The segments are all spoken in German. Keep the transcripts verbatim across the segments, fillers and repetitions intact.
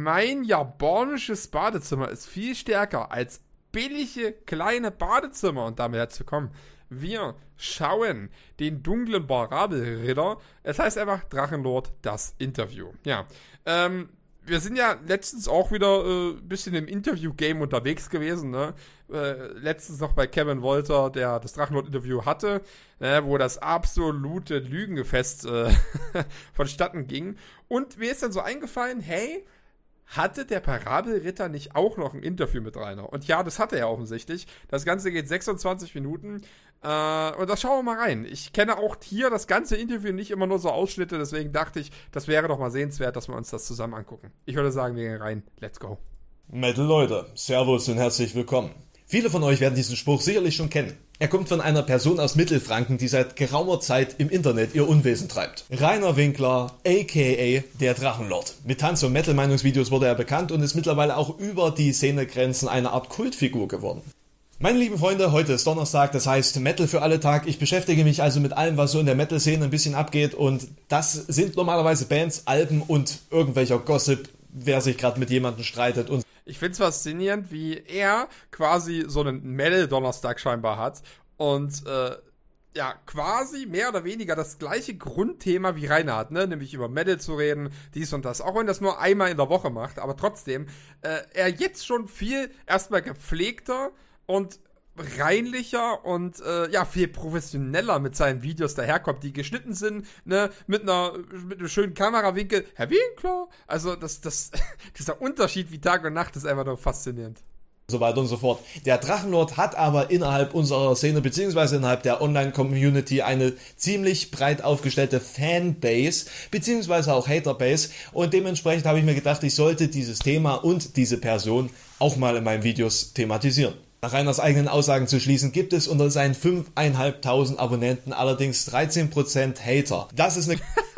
mein japanisches Badezimmer ist viel stärker als billige kleine Badezimmer. Und damit herzlich willkommen. Wir schauen den dunklen Parabelritter. Es heißt einfach Drachenlord, das Interview. Ja, ähm, wir sind ja letztens auch wieder ein äh, bisschen im Interview-Game unterwegs gewesen, ne? Äh, letztens noch bei Kevin Wolter, der das Drachenlord-Interview hatte, äh, wo das absolute Lügengefest äh, vonstatten ging. Und mir ist dann so eingefallen, hey, hatte der Parabelritter nicht auch noch ein Interview mit Rainer? Und ja, das hatte er offensichtlich. Das Ganze geht sechsundzwanzig Minuten. Äh, und da schauen wir mal rein. Ich kenne auch hier das ganze Interview, nicht immer nur so Ausschnitte. Deswegen dachte ich, das wäre doch mal sehenswert, dass wir uns das zusammen angucken. Ich würde sagen, wir gehen rein. Let's go. Metal Leute, Servus und herzlich willkommen. Viele von euch werden diesen Spruch sicherlich schon kennen. Er kommt von einer Person aus Mittelfranken, die seit geraumer Zeit im Internet ihr Unwesen treibt. Rainer Winkler, aka der Drachenlord. Mit Tanz- und Metal-Meinungsvideos wurde er bekannt und ist mittlerweile auch über die Szenegrenzen eine Art Kultfigur geworden. Meine lieben Freunde, heute ist Donnerstag, das heißt Metal für alle Tag. Ich beschäftige mich also mit allem, was so in der Metal-Szene ein bisschen abgeht, und das sind normalerweise Bands, Alben und irgendwelcher Gossip, wer sich gerade mit jemandem streitet und ich finde es faszinierend, wie er quasi so einen Metal-Donnerstag scheinbar hat und äh, ja, quasi mehr oder weniger das gleiche Grundthema wie Rainer hat, ne? Nämlich über Metal zu reden, dies und das. Auch wenn das nur einmal in der Woche macht, aber trotzdem, äh, er jetzt schon viel erstmal gepflegter und reinlicher und äh, ja, viel professioneller mit seinen Videos daherkommt, die geschnitten sind, ne, mit einer mit einem schönen Kamerawinkel. Herr Winkler, also das, das, dieser Unterschied wie Tag und Nacht ist einfach nur faszinierend. So weiter und so fort. Der Drachenlord hat aber innerhalb unserer Szene beziehungsweise innerhalb der Online-Community eine ziemlich breit aufgestellte Fanbase beziehungsweise auch Haterbase, und dementsprechend habe ich mir gedacht, ich sollte dieses Thema und diese Person auch mal in meinen Videos thematisieren. Nach Rainers eigenen Aussagen zu schließen, gibt es unter seinen fünftausendfünfhundert Abonnenten allerdings dreizehn Prozent Hater. Das ist eine...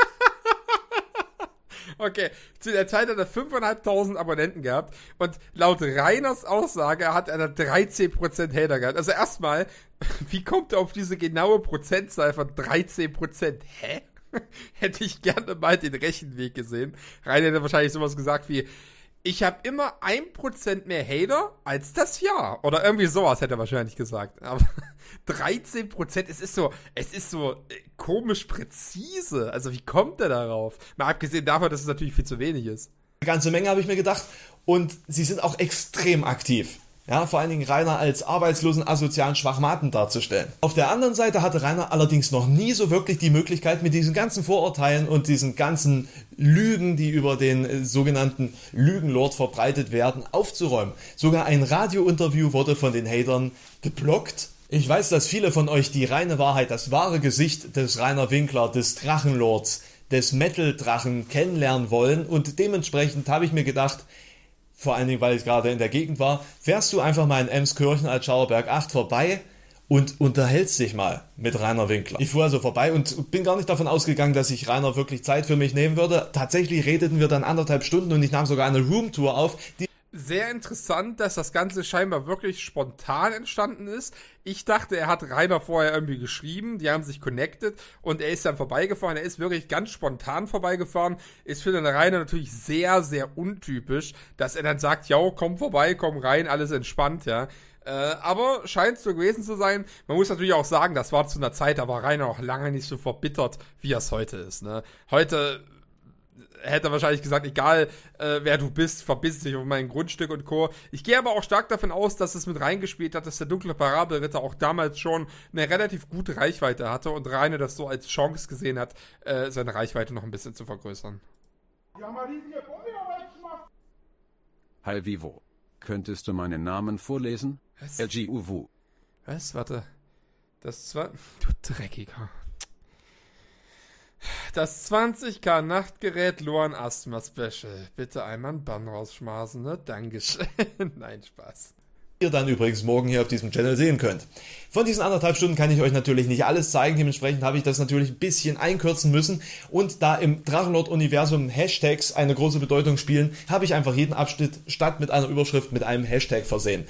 Okay, zu der Zeit hat er fünftausendfünfhundert Abonnenten gehabt und laut Rainers Aussage hat er dreizehn Prozent Hater gehabt. Also erstmal, wie kommt er auf diese genaue Prozentzahl von dreizehn Prozent? Hä? Hätte ich gerne mal den Rechenweg gesehen. Rainer hätte wahrscheinlich sowas gesagt wie: Ich habe immer ein Prozent mehr Hater als das Jahr. Oder irgendwie sowas hätte er wahrscheinlich gesagt. Aber dreizehn Prozent, es ist so, es ist so äh, komisch präzise. Also wie kommt er darauf? Mal abgesehen davon, dass es natürlich viel zu wenig ist. Eine ganze Menge, habe ich mir gedacht. Und sie sind auch extrem aktiv. Ja, vor allen Dingen Rainer als arbeitslosen, asozialen Schwachmaten darzustellen. Auf der anderen Seite hatte Rainer allerdings noch nie so wirklich die Möglichkeit, mit diesen ganzen Vorurteilen und diesen ganzen Lügen, die über den äh, sogenannten Lügenlord verbreitet werden, aufzuräumen. Sogar ein Radiointerview wurde von den Hatern geblockt. Ich weiß, dass viele von euch die reine Wahrheit, das wahre Gesicht des Rainer Winkler, des Drachenlords, des Metal-Drachen kennenlernen wollen, und dementsprechend habe ich mir gedacht, vor allen Dingen, weil ich gerade in der Gegend war, fährst du einfach mal in Emskirchen als Schauerberg acht vorbei und unterhältst dich mal mit Rainer Winkler. Ich fuhr also vorbei und bin gar nicht davon ausgegangen, dass sich Rainer wirklich Zeit für mich nehmen würde. Tatsächlich redeten wir dann anderthalb Stunden und ich nahm sogar eine Roomtour auf, die... Sehr interessant, dass das Ganze scheinbar wirklich spontan entstanden ist. Ich dachte, er hat Rainer vorher irgendwie geschrieben, die haben sich connected und er ist dann vorbeigefahren. Er ist wirklich ganz spontan vorbeigefahren. Ist für den Rainer natürlich sehr, sehr untypisch, dass er dann sagt, ja, komm vorbei, komm rein, alles entspannt, ja. Äh, aber scheint so gewesen zu sein. Man muss natürlich auch sagen, das war zu einer Zeit, da war Rainer auch lange nicht so verbittert, wie er es heute ist, ne. Heute hätte er wahrscheinlich gesagt, egal äh, wer du bist, verbiss dich auf mein Grundstück und Co. Ich gehe aber auch stark davon aus, dass es mit reingespielt hat, dass der dunkle Parabelritter auch damals schon eine relativ gute Reichweite hatte und Rainer das so als Chance gesehen hat, äh, seine Reichweite noch ein bisschen zu vergrößern. Hi Vivo. Könntest du meinen Namen vorlesen? Was? L G U W. Was? Warte. Das war... Du Dreckiger. Das zwanzig K Nachtgerät Luan Asthma Special. Bitte einmal einen Bann rausschmeißen, ne? Dankeschön. Nein, Spaß. Ihr dann übrigens morgen hier auf diesem Channel sehen könnt. Von diesen anderthalb Stunden kann ich euch natürlich nicht alles zeigen, dementsprechend habe ich das natürlich ein bisschen einkürzen müssen, und da im Drachenlord-Universum Hashtags eine große Bedeutung spielen, habe ich einfach jeden Abschnitt statt mit einer Überschrift mit einem Hashtag versehen.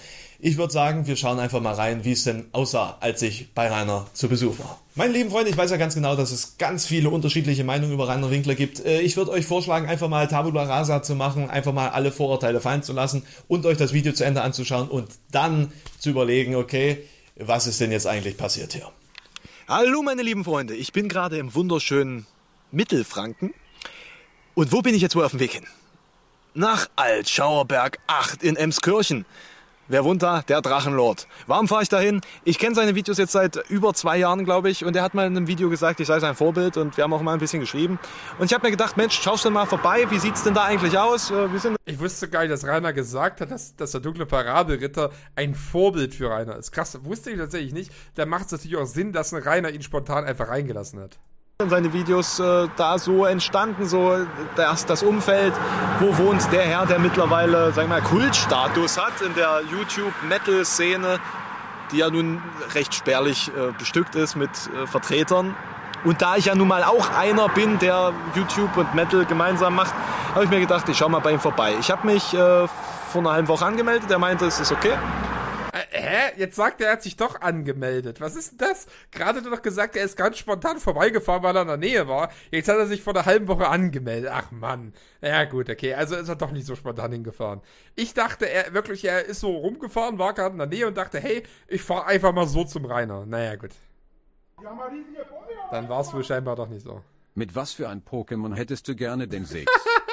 Ich würde sagen, wir schauen einfach mal rein, wie es denn aussah, als ich bei Rainer zu Besuch war. Meine lieben Freunde, ich weiß ja ganz genau, dass es ganz viele unterschiedliche Meinungen über Rainer Winkler gibt. Ich würde euch vorschlagen, einfach mal Tabula Rasa zu machen, einfach mal alle Vorurteile fallen zu lassen und euch das Video zu Ende anzuschauen und dann zu überlegen, okay, was ist denn jetzt eigentlich passiert hier? Hallo meine lieben Freunde, ich bin gerade im wunderschönen Mittelfranken. Und wo bin ich jetzt wohl auf dem Weg hin? Nach Altschauerberg acht in Emskirchen. Wer wohnt da? Der Drachenlord. Warum fahre ich dahin? Ich kenne seine Videos jetzt seit über zwei Jahren, glaube ich. Und er hat mal in einem Video gesagt, ich sei sein Vorbild. Und wir haben auch mal ein bisschen geschrieben. Und ich habe mir gedacht, Mensch, schaust du mal vorbei. Wie sieht's denn da eigentlich aus? Wir sind ich wusste gar nicht, dass Rainer gesagt hat, dass, dass der dunkle Parabelritter ein Vorbild für Rainer ist. Krass, wusste ich tatsächlich nicht. Da macht es natürlich auch Sinn, dass ein Rainer ihn spontan einfach reingelassen hat. Seine Videos äh, da so entstanden, so das, das Umfeld, wo wohnt der Herr, der mittlerweile, sagen wir mal, Kultstatus hat in der YouTube-Metal-Szene, die ja nun recht spärlich äh, bestückt ist mit äh, Vertretern. Und da ich ja nun mal auch einer bin, der YouTube und Metal gemeinsam macht, habe ich mir gedacht, ich schau mal bei ihm vorbei. Ich habe mich äh, vor einer halben Woche angemeldet, er meinte, es ist okay. Äh, hä? Jetzt sagt er, er hat sich doch angemeldet. Was ist denn das? Gerade hat er doch gesagt, er ist ganz spontan vorbeigefahren, weil er in der Nähe war. Jetzt hat er sich vor einer halben Woche angemeldet. Ach Mann. Ja gut, okay. Also ist er doch nicht so spontan hingefahren. Ich dachte, er wirklich, er ist so rumgefahren, war gerade in der Nähe und dachte, hey, ich fahre einfach mal so zum Rainer. Naja, gut. Dann war es wohl scheinbar doch nicht so. Mit was für ein Pokémon hättest du gerne den Six?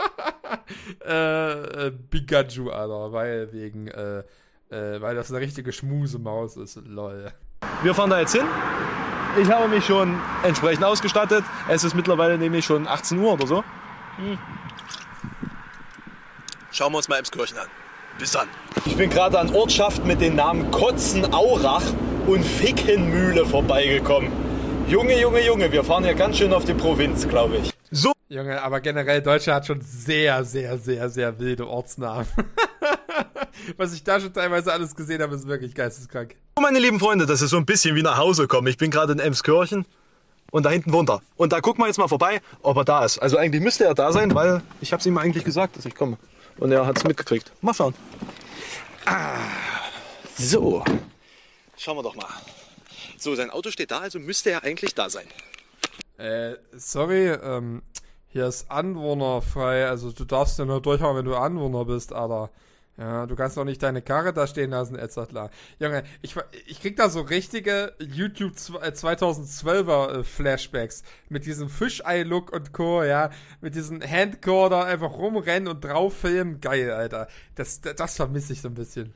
äh, äh, Pikachu, Alter. Weil wegen, äh, Äh, weil das eine richtige Schmusemaus ist, lol. Wir fahren da jetzt hin. Ich habe mich schon entsprechend ausgestattet. Es ist mittlerweile nämlich schon achtzehn Uhr oder so. Hm. Schauen wir uns mal Emskirchen an. Bis dann. Ich bin gerade an Ortschaften mit den Namen Kotzenaurach und Fickenmühle vorbeigekommen. Junge, Junge, Junge, wir fahren hier ganz schön auf die Provinz, glaube ich. So. Junge, aber generell Deutschland hat schon sehr, sehr, sehr, sehr wilde Ortsnamen. Was ich da schon teilweise alles gesehen habe, ist wirklich geisteskrank. Meine lieben Freunde, das ist so ein bisschen wie nach Hause kommen. Ich bin gerade in Emskirchen und da hinten wohnt er. Und da gucken wir jetzt mal vorbei, ob er da ist. Also eigentlich müsste er da sein, weil ich habe es ihm eigentlich gesagt, dass ich komme. Und er hat es mitgekriegt. Mal schauen. Ah, so. Schauen wir doch mal. So, sein Auto steht da, also müsste er eigentlich da sein. Äh, sorry, ähm, hier ist anwohnerfrei. Also du darfst ja nur durchhauen, wenn du Anwohner bist, Alter. Ja, du kannst doch nicht deine Karre da stehen lassen, et cetera. Junge, ich, ich krieg da so richtige YouTube zweitausendzwölfer äh, Flashbacks mit diesem Fischei-Look und Co., ja, mit diesen Handcorder einfach rumrennen und drauf filmen. Geil, Alter. Das, das, das vermisse ich so ein bisschen.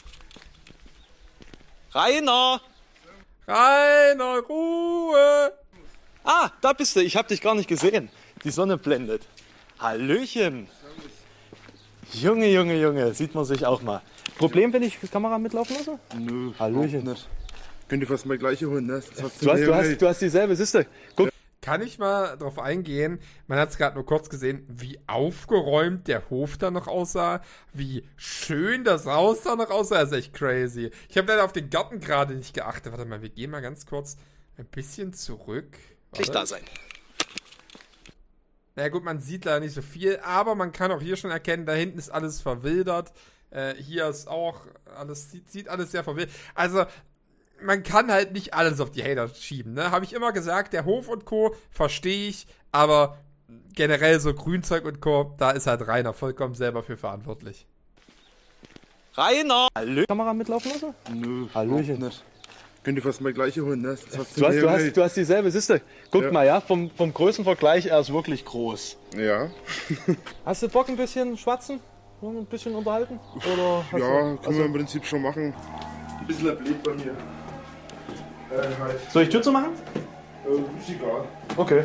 Rainer! Rainer, Ruhe! Ah, da bist du. Ich hab dich gar nicht gesehen. Die Sonne blendet. Hallöchen! Junge, Junge, Junge, sieht man sich auch mal. Problem, wenn ich die Kamera mitlaufen lasse? Nö, Hallöchen. Nicht. Könnt ihr fast mal gleiche holen, ne? Das hast du, hast, du, hast, du hast dieselbe, siehst du? Guck. Kann ich mal drauf eingehen, man hat es gerade nur kurz gesehen, wie aufgeräumt der Hof da noch aussah, wie schön das Haus da noch aussah, das ist echt crazy. Ich habe leider auf den Garten gerade nicht geachtet. Warte mal, wir gehen mal ganz kurz ein bisschen zurück. Nicht da sein. Na ja, gut, man sieht leider nicht so viel, aber man kann auch hier schon erkennen, da hinten ist alles verwildert. Äh, hier ist auch alles, sieht, sieht alles sehr verwildert. Also, man kann halt nicht alles auf die Hater schieben, ne? Habe ich immer gesagt, der Hof und Co. verstehe ich, aber generell so Grünzeug und Co., da ist halt Rainer vollkommen selber für verantwortlich. Rainer! Hallö. Kamera mitlaufen lassen? Nö, Hallöchen. nicht. Könnt ihr fast mal gleiche holen, ne? Das hast Du hast, du, hast, hast, du hast dieselbe, siehst du? Guck Ja. mal, ja, vom, vom Größenvergleich, er ist wirklich groß. Ja. Hast du Bock ein bisschen schwatzen? Ein bisschen unterhalten? Oder hast Ja, du, können also, wir im Prinzip schon machen. Ein bisschen erblind bei mir. Äh, halt. Soll ich Tür zu machen? Äh, ist egal. Okay.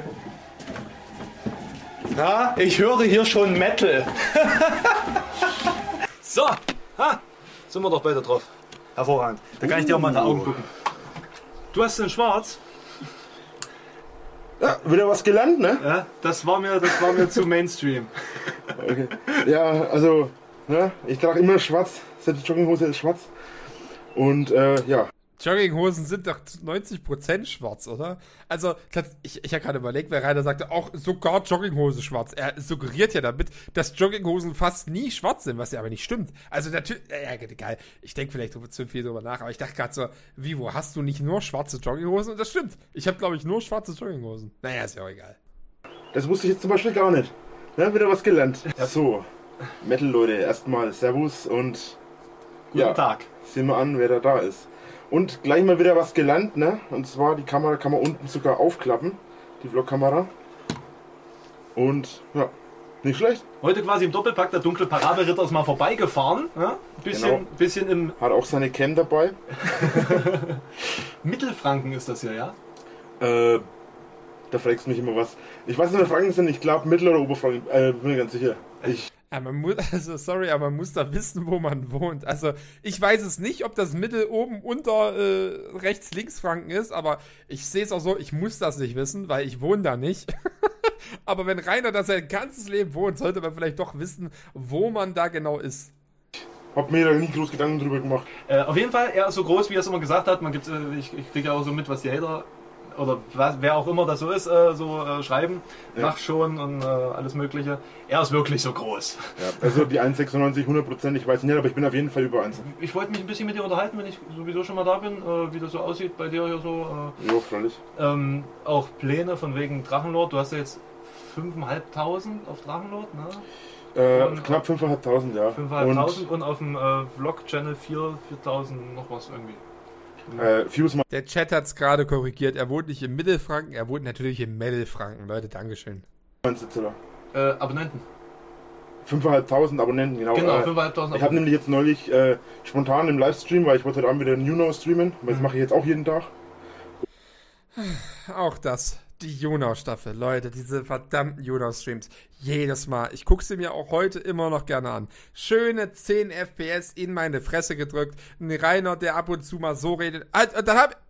Ja, ich höre hier schon Metal. So, ha, sind wir doch beide drauf. Hervorragend. Da kann ich dir auch mal in die Augen gucken. Du hast den Schwarz? Ja, wieder was gelernt, ne? Ja, das war mir, das war mir zu Mainstream. Okay. Ja, also, ne? Ich trage immer schwarz. Seit die Jogginghose ist schwarz. Und, äh, ja. Jogginghosen sind doch neunzig Prozent schwarz, oder? Also, ich, ich habe gerade überlegt, weil Rainer sagte, auch sogar Jogginghose schwarz. Er suggeriert ja damit, dass Jogginghosen fast nie schwarz sind, was ja aber nicht stimmt. Also natürlich, ja, egal, ich denke vielleicht zu viel drüber nach, aber ich dachte gerade so, Vivo, hast du nicht nur schwarze Jogginghosen? Und das stimmt. Ich habe, glaube ich, nur schwarze Jogginghosen. Naja, ist ja auch egal. Das wusste ich jetzt zum Beispiel gar nicht. Ja, wieder was gelernt. Ja. So, Metal-Leute, erstmal Servus und Guten ja, Tag. Sehen wir an, wer da da ist. Und gleich mal wieder was gelernt, ne? Und zwar die Kamera kann man unten sogar aufklappen, die Vlogkamera. Und ja, nicht schlecht. Heute quasi im Doppelpack, der dunkle Parabelritter ist mal vorbeigefahren. Ja? Bisschen, Genau. bisschen im Hat auch seine Cam dabei. Mittelfranken ist das hier, ja? Äh, da fragst du mich immer was. Ich weiß nicht, was Franken sind, ich glaube Mittel- oder Oberfranken, äh, bin mir ganz sicher. Ich Ja, man muss, also sorry, aber man muss da wissen, wo man wohnt. Also ich weiß es nicht, ob das Mittel oben unter äh, rechts links Franken ist, aber ich sehe es auch so, ich muss das nicht wissen, weil ich wohne da nicht. Aber wenn Rainer da sein ganzes Leben wohnt, sollte man vielleicht doch wissen, wo man da genau ist. hab mir da nie groß Gedanken drüber gemacht. Äh, auf jeden Fall, er ist so groß, wie er es immer gesagt hat. Man gibt, äh, ich ich kriege ja auch so mit, was die Hater oder was, wer auch immer das so ist, äh, so äh, schreiben. Ja. Nach schon und äh, alles Mögliche. Er ist wirklich so groß. Ja, also die eins Komma sechsundneunzig, hundert Prozent, ich weiß nicht, aber ich bin auf jeden Fall über eins. Ich wollte mich ein bisschen mit dir unterhalten, wenn ich sowieso schon mal da bin, äh, wie das so aussieht bei dir hier so. Äh, Jo, freilich. ähm, auch Pläne von wegen Drachenlord. Du hast ja jetzt fünftausendfünfhundert auf Drachenlord, ne? Äh, Und knapp fünftausendfünfhundert, ja. fünftausendfünfhundert und, und auf dem äh, Vlog-Channel vier, viertausend noch was irgendwie. Und äh, Fuse mal Der Chat hat es gerade korrigiert. Er wohnt nicht im Mittelfranken, er wohnt natürlich im Mittelfranken. Leute, Dankeschön. Äh, Abonnenten. fünftausendfünfhundert Abonnenten, genau. Genau, äh, fünftausendfünfhundert ich habe Abonnenten. nämlich jetzt neulich äh, spontan im Livestream, weil ich wollte heute Abend wieder New Now streamen, weil das Mhm. mache ich jetzt auch jeden Tag. Auch das. Die Junau-Staffel. Leute, diese verdammten Junau-Streams. Jedes Mal. Ich gucke sie mir auch heute immer noch gerne an. Schöne zehn F P S in meine Fresse gedrückt. Ein Rainer, der ab und zu mal so redet. Und dann hab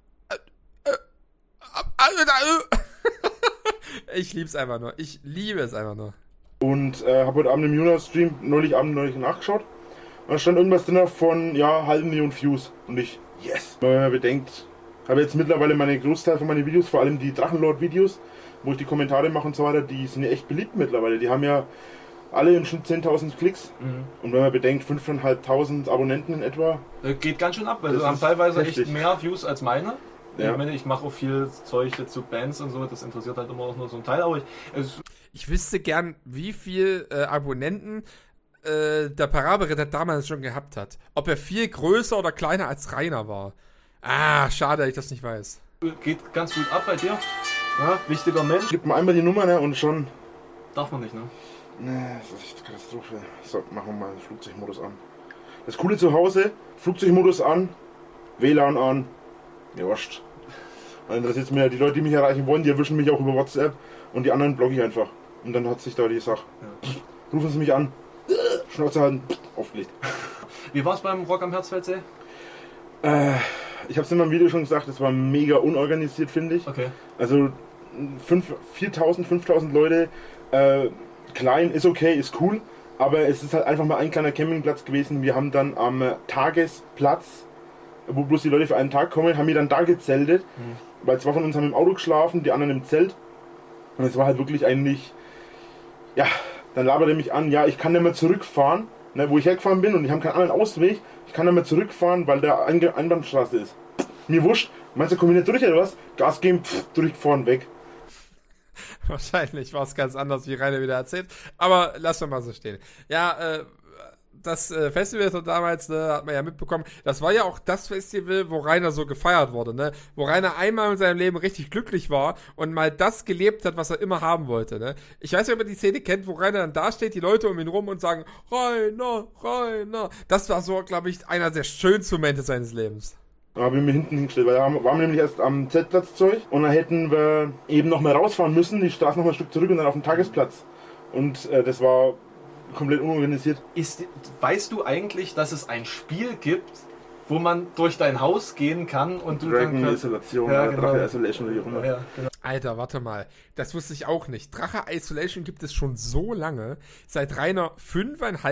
ich lieb's einfach nur. Ich liebe es einfach nur. Und äh, habe heute Abend im New Now Stream neulich Abend neulich nachgeschaut. Und da stand irgendwas drin von, ja, halben Million Views. Und ich, yes. Wenn man bedenkt, habe jetzt mittlerweile meine Großteil von meinen Videos, vor allem die Drachenlord-Videos, wo ich die Kommentare mache und so weiter, die sind ja echt beliebt mittlerweile. Die haben ja alle im Schnitt zehntausend Klicks. Mhm. Und wenn man bedenkt, fünftausendfünfhundert Abonnenten in etwa. Äh, Geht ganz schön ab, weil Das sie haben ist teilweise heftig. echt mehr Views als meine. Ja. Ich meine, ich mache auch viel Zeug jetzt zu Bands und so, das interessiert halt immer auch nur so ein Teil, aber ich, es, Ich wüsste gern, wie viel äh, Abonnenten äh, der Parabelritter damals schon gehabt hat. Ob er viel größer oder kleiner als Rainer war. Ah, schade, dass ich das nicht weiß. geht ganz gut ab bei dir. Ja, wichtiger Mensch. Gib mir einmal die Nummer, ne, und schon. Darf man nicht, ne? Ne, das ist echt eine Katastrophe. So, machen wir mal den Flugzeugmodus an. Das Coole zu Hause, Flugzeugmodus an, W L A N an. Mir wurscht. Dann interessiert mir, die Leute, die mich erreichen wollen, die erwischen mich auch über WhatsApp und die anderen blogge ich einfach. Und dann hat sich da die Sache. Ja. Rufen Sie mich an. Schnauze halten. Aufgelegt. Wie war's beim Rock am Herzfeldsee? Äh, ich habe es in meinem Video schon gesagt, es war mega unorganisiert, finde ich. Okay. Also viertausend, fünftausend Leute, äh, klein ist okay, ist cool, aber es ist halt einfach mal ein kleiner Campingplatz gewesen. Wir haben dann am äh, Tagesplatz, wo bloß die Leute für einen Tag kommen, haben wir dann da gezeltet, Mhm. weil zwei von uns haben im Auto geschlafen, die anderen im Zelt. Und es war halt wirklich eigentlich, ja, dann labert er mich an, ja, ich kann nicht mehr zurückfahren, ne, wo ich hergefahren bin und ich habe keinen anderen Ausweg, ich kann nicht mehr zurückfahren, weil der Einge- Einbahnstraße ist. Mir wurscht, meinst du, komm ich nicht durch oder was? Gas geben, pff, durchgefahren, weg. Wahrscheinlich war es ganz anders, wie Rainer wieder erzählt. Aber lassen wir mal so stehen. Ja, äh, das äh, Festival von damals, ne, hat man ja mitbekommen, das war ja auch das Festival, wo Rainer so gefeiert wurde, ne? Wo Rainer einmal in seinem Leben richtig glücklich war und mal das gelebt hat, was er immer haben wollte, ne? Ich weiß nicht, ob ihr die Szene kennt, wo Rainer dann da steht, die Leute um ihn rum und sagen, Rainer, Rainer. Das war so, glaube ich, einer der schönsten Momente seines Lebens. Da habe ich mir hinten hingestellt, weil da waren wir nämlich erst am Zeltplatz Zeug und dann hätten wir eben noch mal rausfahren müssen, die Straße noch mal ein Stück zurück und dann auf den Tagesplatz. Und äh, das war komplett unorganisiert. Ist, weißt du eigentlich, dass es ein Spiel gibt, wo man durch dein Haus gehen kann und du Dragon dann Isolation, Ja, ja, genau. Drache Isolation oder wie auch immer. Ja, genau. Alter, warte mal. Das wusste ich auch nicht. Drache Isolation gibt es schon so lange, seit Rainer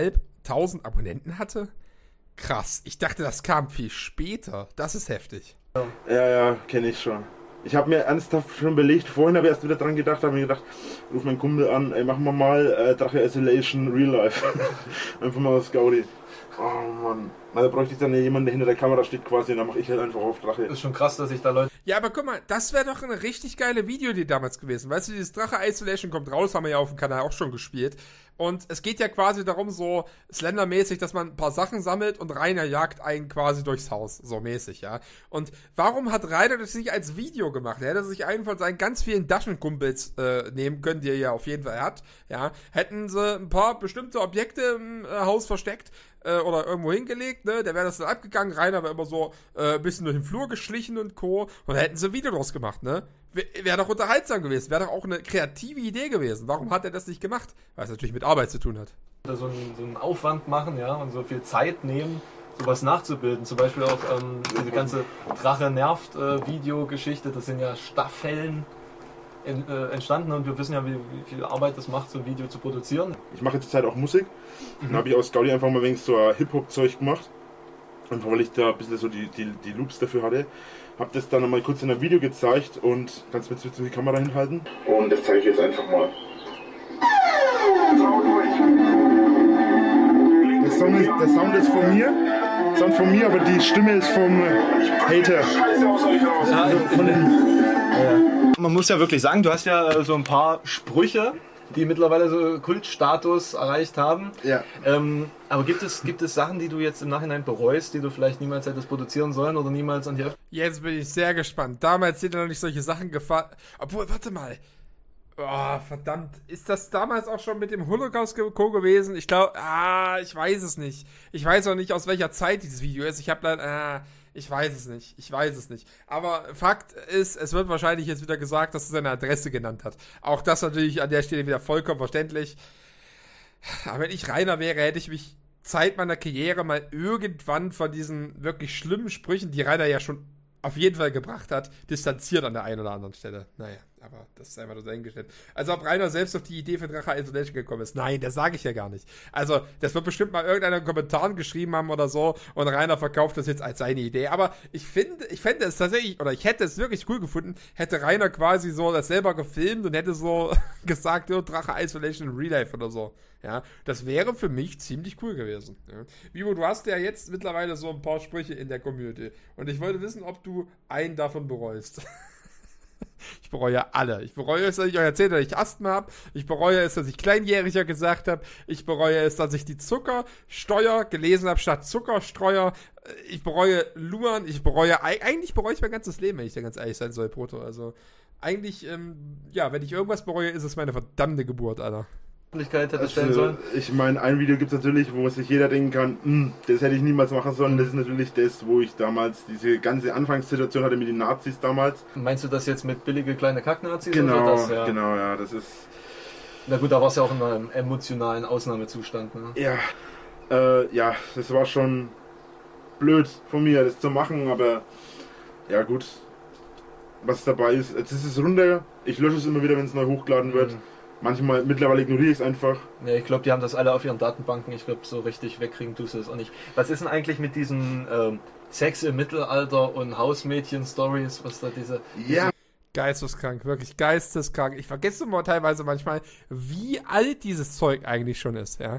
fünftausendfünfhundert Abonnenten hatte? Krass. Ich dachte, das kam viel später. Das ist heftig. Ja, ja, kenne ich schon. Ich habe mir ernsthaft schon überlegt, vorhin habe ich erst wieder dran gedacht, habe mir gedacht, ruf meinen Kumpel an, ey, machen wir mal äh, Drache Isolation Real Life. Einfach mal das Gaudi. Oh Mann. Da bräuchte ich dann jemanden, der hinter der Kamera steht quasi, und dann mache ich halt einfach auf Drache. Das ist schon krass, dass ich da Leute... Ja, aber guck mal, das wäre doch eine richtig geile Videoidee damals gewesen. Weißt du, dieses Drache Isolation kommt raus, haben wir ja auf dem Kanal auch schon gespielt. Und es geht ja quasi darum, so Slender-mäßig, dass man ein paar Sachen sammelt und Rainer jagt einen quasi durchs Haus. So mäßig, ja. Und warum hat Rainer das nicht als Video gemacht? Er hätte sich einen von seinen ganz vielen Taschenkumpels äh, nehmen können, die er ja auf jeden Fall hat. Ja. Hätten sie ein paar bestimmte Objekte im äh, Haus versteckt äh, oder irgendwo hingelegt, ne? Der wäre das dann abgegangen. Rainer wäre immer so äh, ein bisschen durch den Flur geschlichen und Co. Und da hätten sie ein Video draus gemacht, ne? Wäre doch unterhaltsam gewesen, wäre doch auch eine kreative Idee gewesen. Warum hat er das nicht gemacht? Weil es natürlich mit Arbeit zu tun hat. So einen, so einen Aufwand machen, ja, und so viel Zeit nehmen, sowas nachzubilden. Zum Beispiel auch ähm, diese ganze Drache nervt äh, Videogeschichte, das sind ja Staffeln in, äh, entstanden und wir wissen ja, wie, wie viel Arbeit das macht, so ein Video zu produzieren. Ich mache jetzt Zeit auch Musik. Mhm. Dann habe ich aus Gaudi einfach mal wenig so Hip-Hop-Zeug gemacht. Einfach weil ich da ein bisschen so die, die, die Loops dafür hatte. Hab das dann mal kurz in einem Video gezeigt und kannst mir jetzt die Kamera hinhalten. Und das zeige ich jetzt einfach mal. Der Sound ist, der Sound ist von mir, Sound von mir, aber die Stimme ist vom Hater. Ja, von den, ja. Man muss ja wirklich sagen, du hast ja so ein paar Sprüche, die mittlerweile so Kultstatus erreicht haben. Ja. Ähm, aber gibt es, gibt es Sachen, die du jetzt im Nachhinein bereust, die du vielleicht niemals hättest produzieren sollen oder niemals an die Öffentlichkeit? Jetzt bin ich sehr gespannt. Damals sind ja noch nicht solche Sachen gefahren. Obwohl, warte mal. Oh, verdammt. Ist das damals auch schon mit dem Holocaust-Co gewesen? Ich glaube, ah, ich weiß es nicht. Ich weiß auch nicht, aus welcher Zeit dieses Video ist. Ich habe leider, ah, ich weiß es nicht. Ich weiß es nicht. Aber Fakt ist, es wird wahrscheinlich jetzt wieder gesagt, dass er seine Adresse genannt hat. Auch das natürlich an der Stelle wieder vollkommen verständlich. Aber wenn ich Rainer wäre, hätte ich mich Zeit meiner Karriere mal irgendwann von diesen wirklich schlimmen Sprüchen, die Rainer ja schon auf jeden Fall gebracht hat, distanziert an der einen oder anderen Stelle. Naja, aber das ist einfach nur dahingestellt. Also ob Rainer selbst auf die Idee für Drache Isolation gekommen ist. Nein, das sage ich ja gar nicht. Also das wird bestimmt mal irgendeiner in Kommentaren geschrieben haben oder so und Rainer verkauft das jetzt als seine Idee. Aber ich finde, ich fände es tatsächlich, oder ich hätte es wirklich cool gefunden, hätte Rainer quasi so das selber gefilmt und hätte so gesagt, oh, Drache Isolation in Real Life oder so. Ja, das wäre für mich ziemlich cool gewesen. Ja. Vivo, du hast ja jetzt mittlerweile so ein paar Sprüche in der Community. Und ich wollte wissen, ob du einen davon bereust. Ich bereue alle. Ich bereue es, dass ich euch erzählt habe, dass ich Asthma habe. Ich bereue es, dass ich Kleinjähriger gesagt habe. Ich bereue es, dass ich die Zuckersteuer gelesen habe statt Zuckerstreuer. Ich bereue Luan. Ich bereue, eigentlich bereue ich mein ganzes Leben, wenn ich da ganz ehrlich sein soll, Proto. Also, eigentlich, ähm, ja, wenn ich irgendwas bereue, ist es meine verdammte Geburt, Alter. Hätte stellen sollen. Also, ich meine, ein Video gibt es natürlich, wo sich jeder denken kann, das hätte ich niemals machen sollen. Das ist natürlich das, wo ich damals diese ganze Anfangssituation hatte mit den Nazis damals. Meinst du das jetzt mit billige kleine Kacknazis? Genau, oder das, ja? genau, ja, das ist... Na gut, da war es ja auch in einem emotionalen Ausnahmezustand. Ne? Ja, äh, ja, das war schon blöd von mir, das zu machen, aber ja gut, was dabei ist, jetzt ist es runter, ich lösche es immer wieder, wenn es neu hochgeladen wird. Mhm. Manchmal, mittlerweile ignoriere ich es einfach. Ja, ich glaube, die haben das alle auf ihren Datenbanken. Ich glaube, so richtig wegkriegen tust du es auch nicht. Was ist denn eigentlich mit diesen ähm, Sex im Mittelalter und Hausmädchen-Stories, was da diese... Ja. Geisteskrank, wirklich geisteskrank. Ich vergesse immer teilweise manchmal, wie alt dieses Zeug eigentlich schon ist, ja.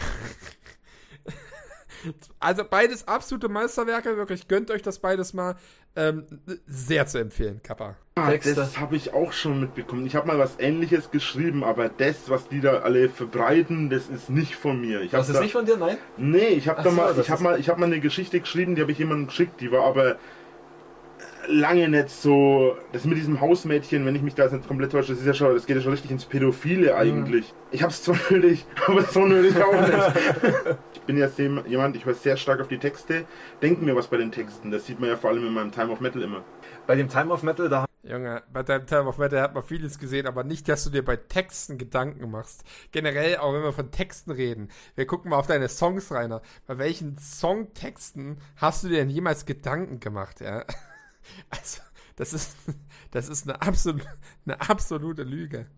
Also beides absolute Meisterwerke, wirklich, gönnt euch das beides mal. Ähm, sehr zu empfehlen, Kappa. Ah, das habe ich auch schon mitbekommen. Ich habe mal was Ähnliches geschrieben, aber das, was die da alle verbreiten, das ist nicht von mir. Ich das ist da, nicht von dir, nein? Nee, ich habe da so, mal, ich habe mal, ich habe mal eine Geschichte geschrieben, die habe ich jemandem geschickt, die war aber lange nicht so. Das mit diesem Hausmädchen, wenn ich mich da jetzt nicht komplett täusche, das ist ja schon, das geht ja schon richtig ins Pädophile eigentlich. Mhm. Ich habe es zwar nötig, aber so nötig auch nicht. Ich bin ja sehr, jemand, ich höre sehr stark auf die Texte, denke mir was bei den Texten. Das sieht man ja vor allem in meinem Time of Metal immer. Bei dem Time of Metal, da Junge, bei deinem Time of Metal hat man vieles gesehen, aber nicht, dass du dir bei Texten Gedanken machst. Generell, auch wenn wir von Texten reden. Wir gucken mal auf deine Songs, Rainer. Bei welchen Songtexten hast du dir denn jemals Gedanken gemacht, ja? Also, das ist, das ist eine, absolut, eine absolute Lüge.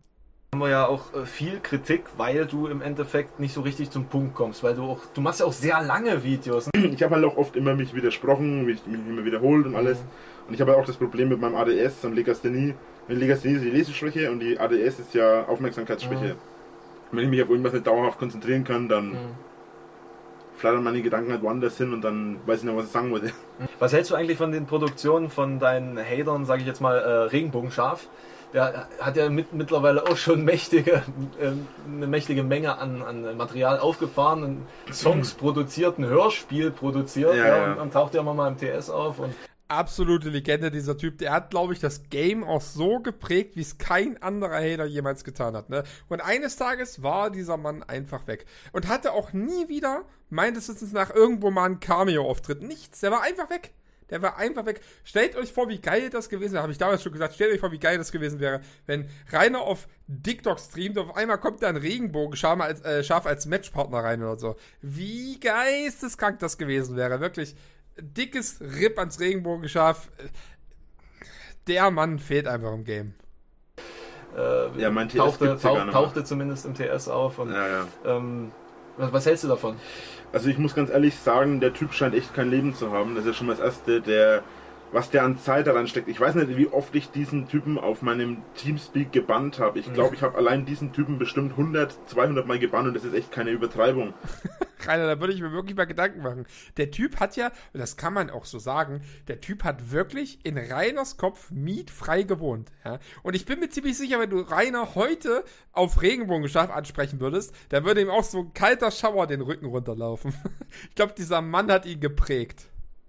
Haben wir ja auch äh, viel Kritik, weil du im Endeffekt nicht so richtig zum Punkt kommst, weil du auch, du machst ja auch sehr lange Videos. Ich habe halt auch oft immer mich widersprochen, mich, mich immer wiederholt und alles. Und ich habe halt auch das Problem mit meinem A D S und Legasthenie. Mit Legasthenie ist die Leseschwäche und die A D S ist ja Aufmerksamkeitsschwäche. Mhm. Wenn ich mich auf irgendwas nicht dauerhaft konzentrieren kann, dann mhm. flattern meine Gedanken halt woanders hin und dann weiß ich nicht, was ich sagen wollte. Was hältst du eigentlich von den Produktionen von deinen Hatern, sage ich jetzt mal, äh, Regenbogenscharf? Der hat ja mit, mittlerweile auch schon mächtige, äh, eine mächtige Menge an, an Material aufgefahren, und Songs produziert, ein Hörspiel produziert, ja, ja, ja. Und, und taucht ja immer mal im T S auf. Und absolute Legende, dieser Typ. Der hat, glaube ich, das Game auch so geprägt, wie es kein anderer Hater jemals getan hat. Ne? Und eines Tages war dieser Mann einfach weg. Und hatte auch nie wieder, meines Wissens nach, irgendwo mal einen Cameo-Auftritt. Nichts, der war einfach weg. Der war einfach weg. Stellt euch vor, wie geil das gewesen wäre. Habe ich damals schon gesagt. Stellt euch vor, wie geil das gewesen wäre, wenn Rainer auf TikTok streamt und auf einmal kommt da ein Regenbogenschaf als, äh, Schaf als Matchpartner rein oder so. Wie geisteskrank das gewesen wäre. Wirklich dickes Ripp ans Regenbogenschaf. Der Mann fehlt einfach im Game. Äh, ja, mein T S tauchte, tauch, tauchte zumindest im T S auf. Und, ja, ja. Ähm, was, was hältst du davon? Also ich muss ganz ehrlich sagen, der Typ scheint echt kein Leben zu haben. Das ist ja schon mal das Erste, der, was der an Zeit daran steckt. Ich weiß nicht, wie oft ich diesen Typen auf meinem Teamspeak gebannt habe. Ich glaube, ich habe allein diesen Typen bestimmt hundert, zweihundert Mal gebannt und das ist echt keine Übertreibung. Rainer, da würde ich mir wirklich mal Gedanken machen. Der Typ hat ja, und das kann man auch so sagen, der Typ hat wirklich in Rainers Kopf mietfrei gewohnt. Ja? Und ich bin mir ziemlich sicher, wenn du Rainer heute auf Regenbogenschaf ansprechen würdest, dann würde ihm auch so ein kalter Schauer den Rücken runterlaufen. Ich glaube, dieser Mann hat ihn geprägt.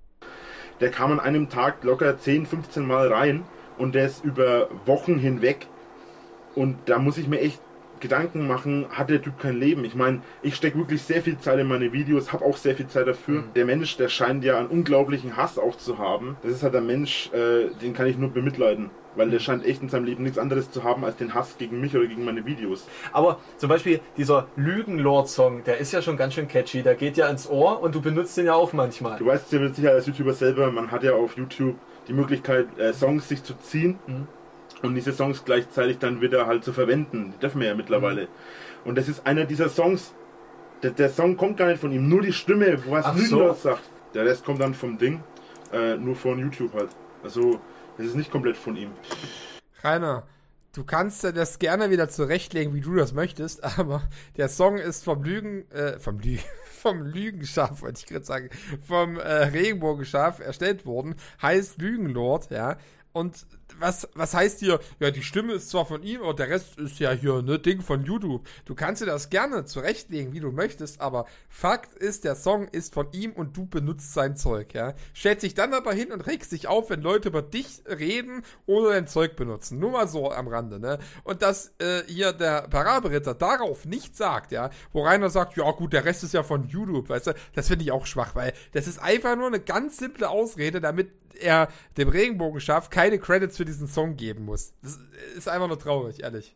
Der kam an einem Tag locker zehn, fünfzehn Mal rein und der ist über Wochen hinweg. Und da muss ich mir echt Gedanken machen, hat der Typ kein Leben? Ich meine, ich stecke wirklich sehr viel Zeit in meine Videos, habe auch sehr viel Zeit dafür. Mhm. Der Mensch, der scheint ja einen unglaublichen Hass auch zu haben. Das ist halt ein Mensch, äh, den kann ich nur bemitleiden. Weil der scheint echt in seinem Leben nichts anderes zu haben als den Hass gegen mich oder gegen meine Videos. Aber zum Beispiel dieser Lügenlord-Song, der ist ja schon ganz schön catchy. Der geht ja ins Ohr und du benutzt den ja auch manchmal. Du weißt ja mit Sicherheit als YouTuber selber, man hat ja auf YouTube die Möglichkeit, äh, Songs sich zu ziehen. Mhm. Und diese Songs gleichzeitig dann wieder halt zu verwenden. Die dürfen wir ja mittlerweile. Mhm. Und das ist einer dieser Songs. Der, der Song kommt gar nicht von ihm. Nur die Stimme, was Lügenlord so sagt. Der Rest kommt dann vom Ding. Äh, nur von YouTube halt. Also, das ist nicht komplett von ihm. Rainer, du kannst ja das gerne wieder zurechtlegen, wie du das möchtest, aber der Song ist vom Lügen, äh, vom Lügen, vom Lügenschaf, wollte ich gerade sagen, vom äh, Regenbogenschaf erstellt worden, heißt Lügenlord, ja, und was, was heißt hier, ja, die Stimme ist zwar von ihm, aber der Rest ist ja hier, ne, Ding von YouTube. Du kannst dir das gerne zurechtlegen, wie du möchtest, aber Fakt ist, der Song ist von ihm und du benutzt sein Zeug, ja. Stellt sich dann aber hin und regst dich auf, wenn Leute über dich reden oder dein Zeug benutzen. Nur mal so am Rande, ne. Und dass äh, hier der Parabelritter darauf nichts sagt, ja, wo Rainer sagt, ja gut, der Rest ist ja von YouTube, weißt du, das finde ich auch schwach, weil das ist einfach nur eine ganz simple Ausrede, damit er dem Regenbogenschaf keine Credits für diesen Song geben muss. Das ist einfach nur traurig, ehrlich.